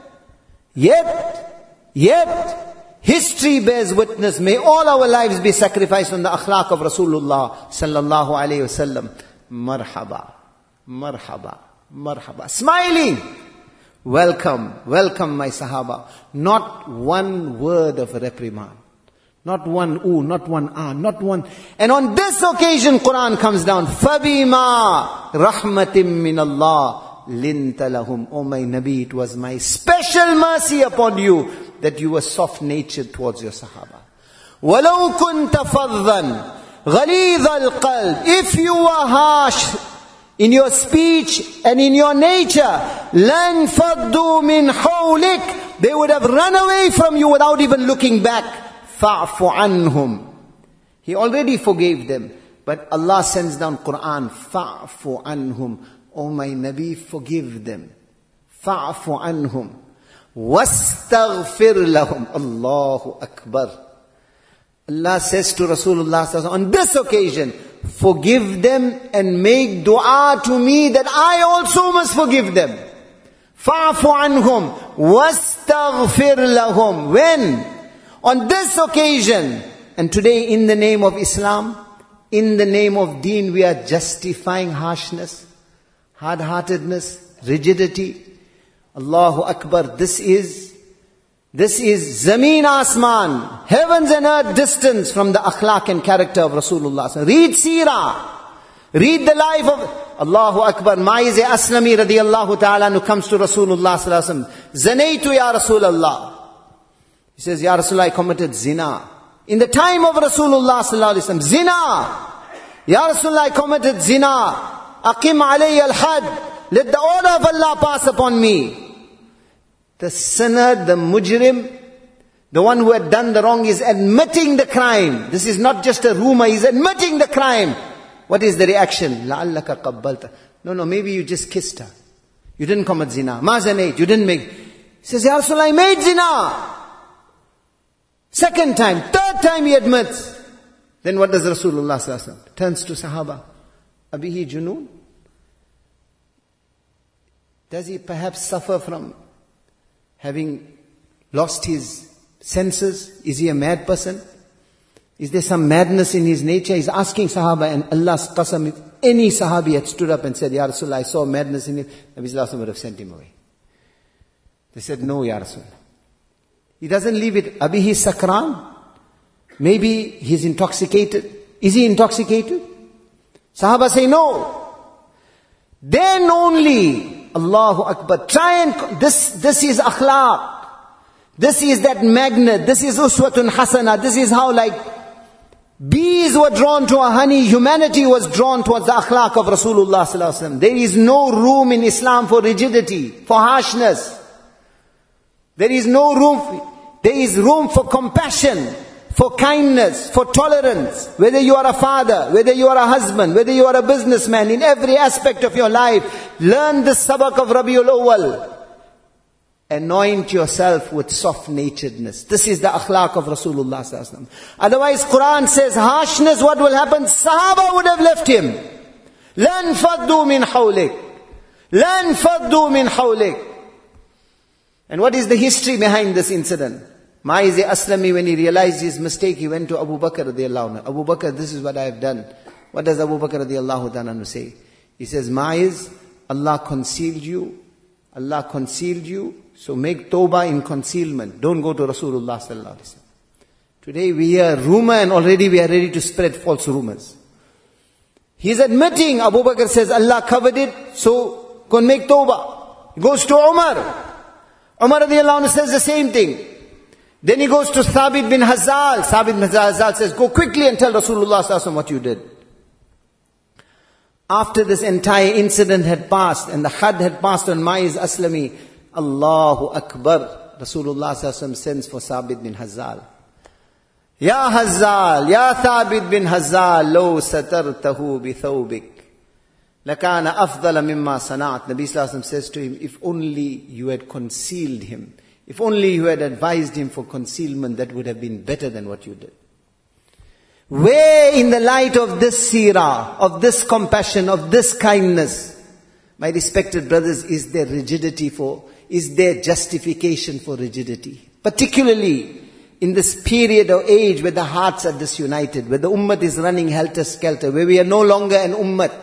Yet, yet, history bears witness. May all our lives be sacrificed on the akhlaq of Rasulullah Sallallahu Alaihi Wasallam. Marhaba, marhaba, marhaba. Smiling. Welcome, welcome my Sahaba. Not one word of reprimand. Not one ooh, not one ah, not one. And on this occasion, Quran comes down. فَبِمَا رَحْمَةٍ مِّنَ اللَّهِ لِنْتَ لَهُمْ. Oh my Nabi, it was my special mercy upon you that you were soft-natured towards your Sahaba. وَلَوْ كُنْتَ فَضًّا غَلِيظَ الْقَلْبِ. If you were harsh in your speech and in your nature, لَنْ فَضُّوا مِنْ حَوْلِكَ. They would have run away from you without even looking back. فَاعْفُ عَنْهُمْ. He already forgave them. But Allah sends down Quran. فَاعْفُ عَنْهُمْ. Oh my Nabi, forgive them. فَاعْفُ عَنْهُمْ. وَاسْتَغْفِرْ لَهُمْ. Allahu Akbar. Allah says to Rasulullah on this occasion, forgive them and make dua to me that I also must forgive them. فَاعْفُ عَنْهُمْ. وَاسْتَغْفِرْ لَهُمْ. When? On this occasion, and today in the name of Islam, in the name of Deen, we are justifying harshness, hard-heartedness, rigidity. Allahu Akbar. This is, this is Zameen Asman, heavens and earth distance from the akhlaq and character of Rasulullah. Read Seerah. Read the life of Allahu Akbar. Maiz Aslami radiyallahu ta'ala who comes to Rasulullah sallallahu alaihi wasallam. Zanaytu ya Rasulullah. He says, Ya Rasulullah, I committed zina. In the time of Rasulullah sallallahu alaihi wasallam, zina. Ya Rasulullah, I committed zina. Aqim alayya al-had. Let the order of Allah pass upon me. The sinner, the mujrim, the one who had done the wrong is admitting the crime. This is not just a rumor, he's admitting the crime. What is the reaction? لَعَلَّكَ قَبَّلْتَ. No, no, maybe you just kissed her. You didn't commit zina. Ma zanayt, you didn't make. He says, Ya Rasulullah, I made zina. Second time, third time he admits. Then what does Rasulullah sallallahu alaihi wasallam? Turns to Sahaba. Abihi junoon? Does he perhaps suffer from having lost his senses? Is he a mad person? Is there some madness in his nature? He's asking Sahaba, and Allah's qasam, if any Sahabi had stood up and said, Ya Rasulullah, I saw madness in him, Nabi sallallahu alaihi wasallam would have sent him away. They said, no, Ya Rasulullah. He doesn't leave it. Abihi sakran. Maybe he's intoxicated. Is he intoxicated? Sahaba say no. Then only, Allahu Akbar. Try and, this, this is akhlaq. This is that magnet. This is uswatun hasana. This is how like, Bees were drawn to a honey. Humanity was drawn towards the akhlaq of Rasulullah sallallahu alaihi wasallam. There is no room in Islam for rigidity, for harshness. There is no room. There is room for compassion, for kindness, for tolerance. Whether you are a father, whether you are a husband, whether you are a businessman, in every aspect of your life, learn the sabak of Rabiul Awwal. Anoint yourself with soft-naturedness. This is the akhlaq of Rasulullah sallallahu alaihi wasallam. Otherwise, Quran says harshness, what will happen? Sahaba would have left him. Lan faddu min hawlik. Lan faddu min hawlik. And what is the history behind this incident? Ma'iz Aslami, when he realized his mistake, he went to Abu Bakr radiallahu anhu. Abu Bakr, this is what I have done. What does Abu Bakr radiallahu anhu say? He says, Ma'iz, Allah concealed you. Allah concealed you. So make tawbah in concealment. Don't go to Rasulullah sallallahu alaihi wasallam. Today we hear rumor and already we are ready to spread false rumors. He's admitting, Abu Bakr says, Allah covered it, so go and make tawbah. He goes to Umar. Umar radiallahu anhu says the same thing. Then he goes to Thabit bin Hazal. Thabit bin Hazal says, go quickly and tell Rasulullah sallallahu alaihi wasallam what you did. After this entire incident had passed and the had had passed on Ma'iz Aslami, Allahu Akbar, Rasulullah sallallahu alaihi wasallam sends for Thabit bin Hazal. Ya Hazal, Ya Thabit bin Hazal, lo satartahu bi thawbik. Lakana afdala mimma sana'at. Nabi sallallahu alaihi wasallam says to him, if only you had concealed him, if only you had advised him for concealment, that would have been better than what you did. Where in the light of this seerah, of this compassion, of this kindness, my respected brothers, is there rigidity for, is there justification for rigidity? Particularly in this period of age where the hearts are disunited, where the ummah is running helter-skelter, where we are no longer an ummah.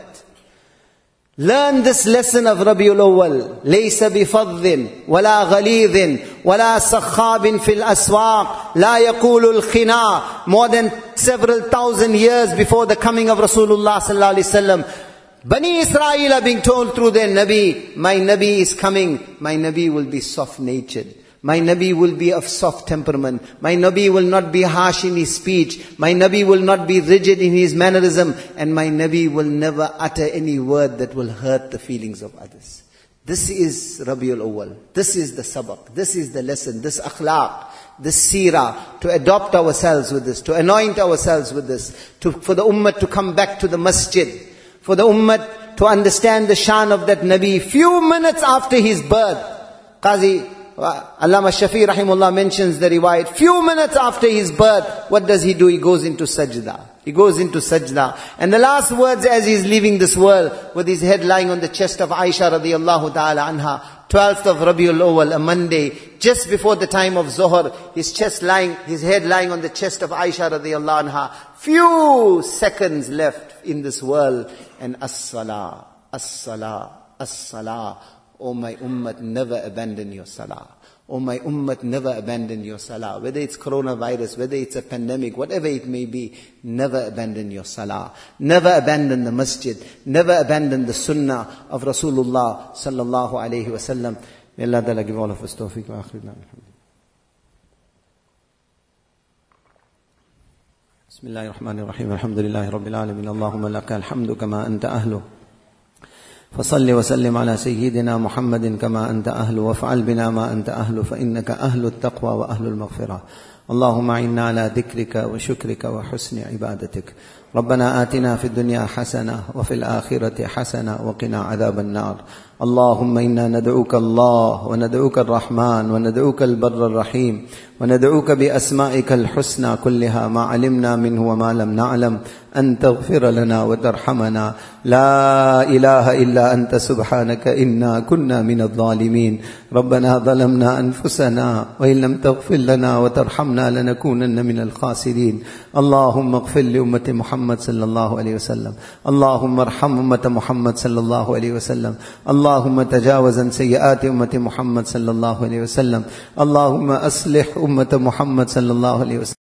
Learn this lesson of Rabiul Awwal. لَيْسَ بِفَضٍ وَلَا غَلِيظٍ وَلَا سَخَّابٍ فِي الْأَسْوَاقِ لَا يَقُولُ الْخِنَا. More than several thousand years before the coming of Rasulullah sallallahu alaihi wasallam, Bani Israel are being told through their Nabi, my Nabi is coming, my Nabi will be soft-natured. My Nabi will be of soft temperament. My Nabi will not be harsh in his speech. My Nabi will not be rigid in his mannerism. And my Nabi will never utter any word that will hurt the feelings of others. This is Rabiul Awwal. This is the sabak. This is the lesson. This akhlaq. This seerah. To adopt ourselves with this. To anoint ourselves with this. To, for the ummah to come back to the masjid. For the ummah to understand the shan of that Nabi. Few minutes after his birth, Qazi Allama Shafi rahimullah mentions the riwayat. Few minutes after his birth, what does he do? He goes into sajda. He goes into sajda. And the last words as he is leaving this world, with his head lying on the chest of Aisha radiyallahu ta'ala anha, twelfth of Rabiul Awwal, a Monday, just before the time of Zohar, his chest lying, his head lying on the chest of Aisha radiyallahu anha. Few seconds left in this world, and as-salah, as-salah, as-salah. Oh my ummah, never abandon your salah. Oh my ummah, never abandon your salah. Whether it's coronavirus, whether it's a pandemic, whatever it may be, never abandon your salah. Never abandon the masjid. Never abandon the sunnah of Rasulullah sallallahu alayhi wa sallam. May Allah Ta'ala give all of us tawfiq wa akhirna. Bismillahir Rahmanir Rahim. Alhamdulillahi Rabbil Alamin. Allahumma laka alhamdu kama anta ahlu. فصل وسلم على سيدنا محمد كما أنت أهل وافعل بنا ما أنت أهل فإنك أهل التقوى وأهل المغفرة. اللهم أعنا على ذكرك وشكرك وحسن عبادتك. ربنا آتنا في الدنيا حسنة وفي الآخرة حسنة وقنا عذاب النار. اللهم إنا ندعوك الله وندعوك الرحمن وندعوك البر الرحيم وندعوك بأسمائك الحسنى كلها ما علمنا منه وما لم نعلم أن تغفر لنا وترحمنا. لا إله إلا أنت سبحانك إنا كنا من الظالمين. ربنا ظلمنا أنفسنا وإن لم تغفر لنا وترحمنا لنكونن من الخاسرين. اللهم اغفر لأمة محمد صلى الله عليه وسلم. اللهم ارحم أمة محمد صلى الله عليه وسلم. اللهم تجاوز عن سيئات أمة محمد صلى الله عليه وسلم. اللهم أصلح أمة محمد صلى الله عليه وسلم.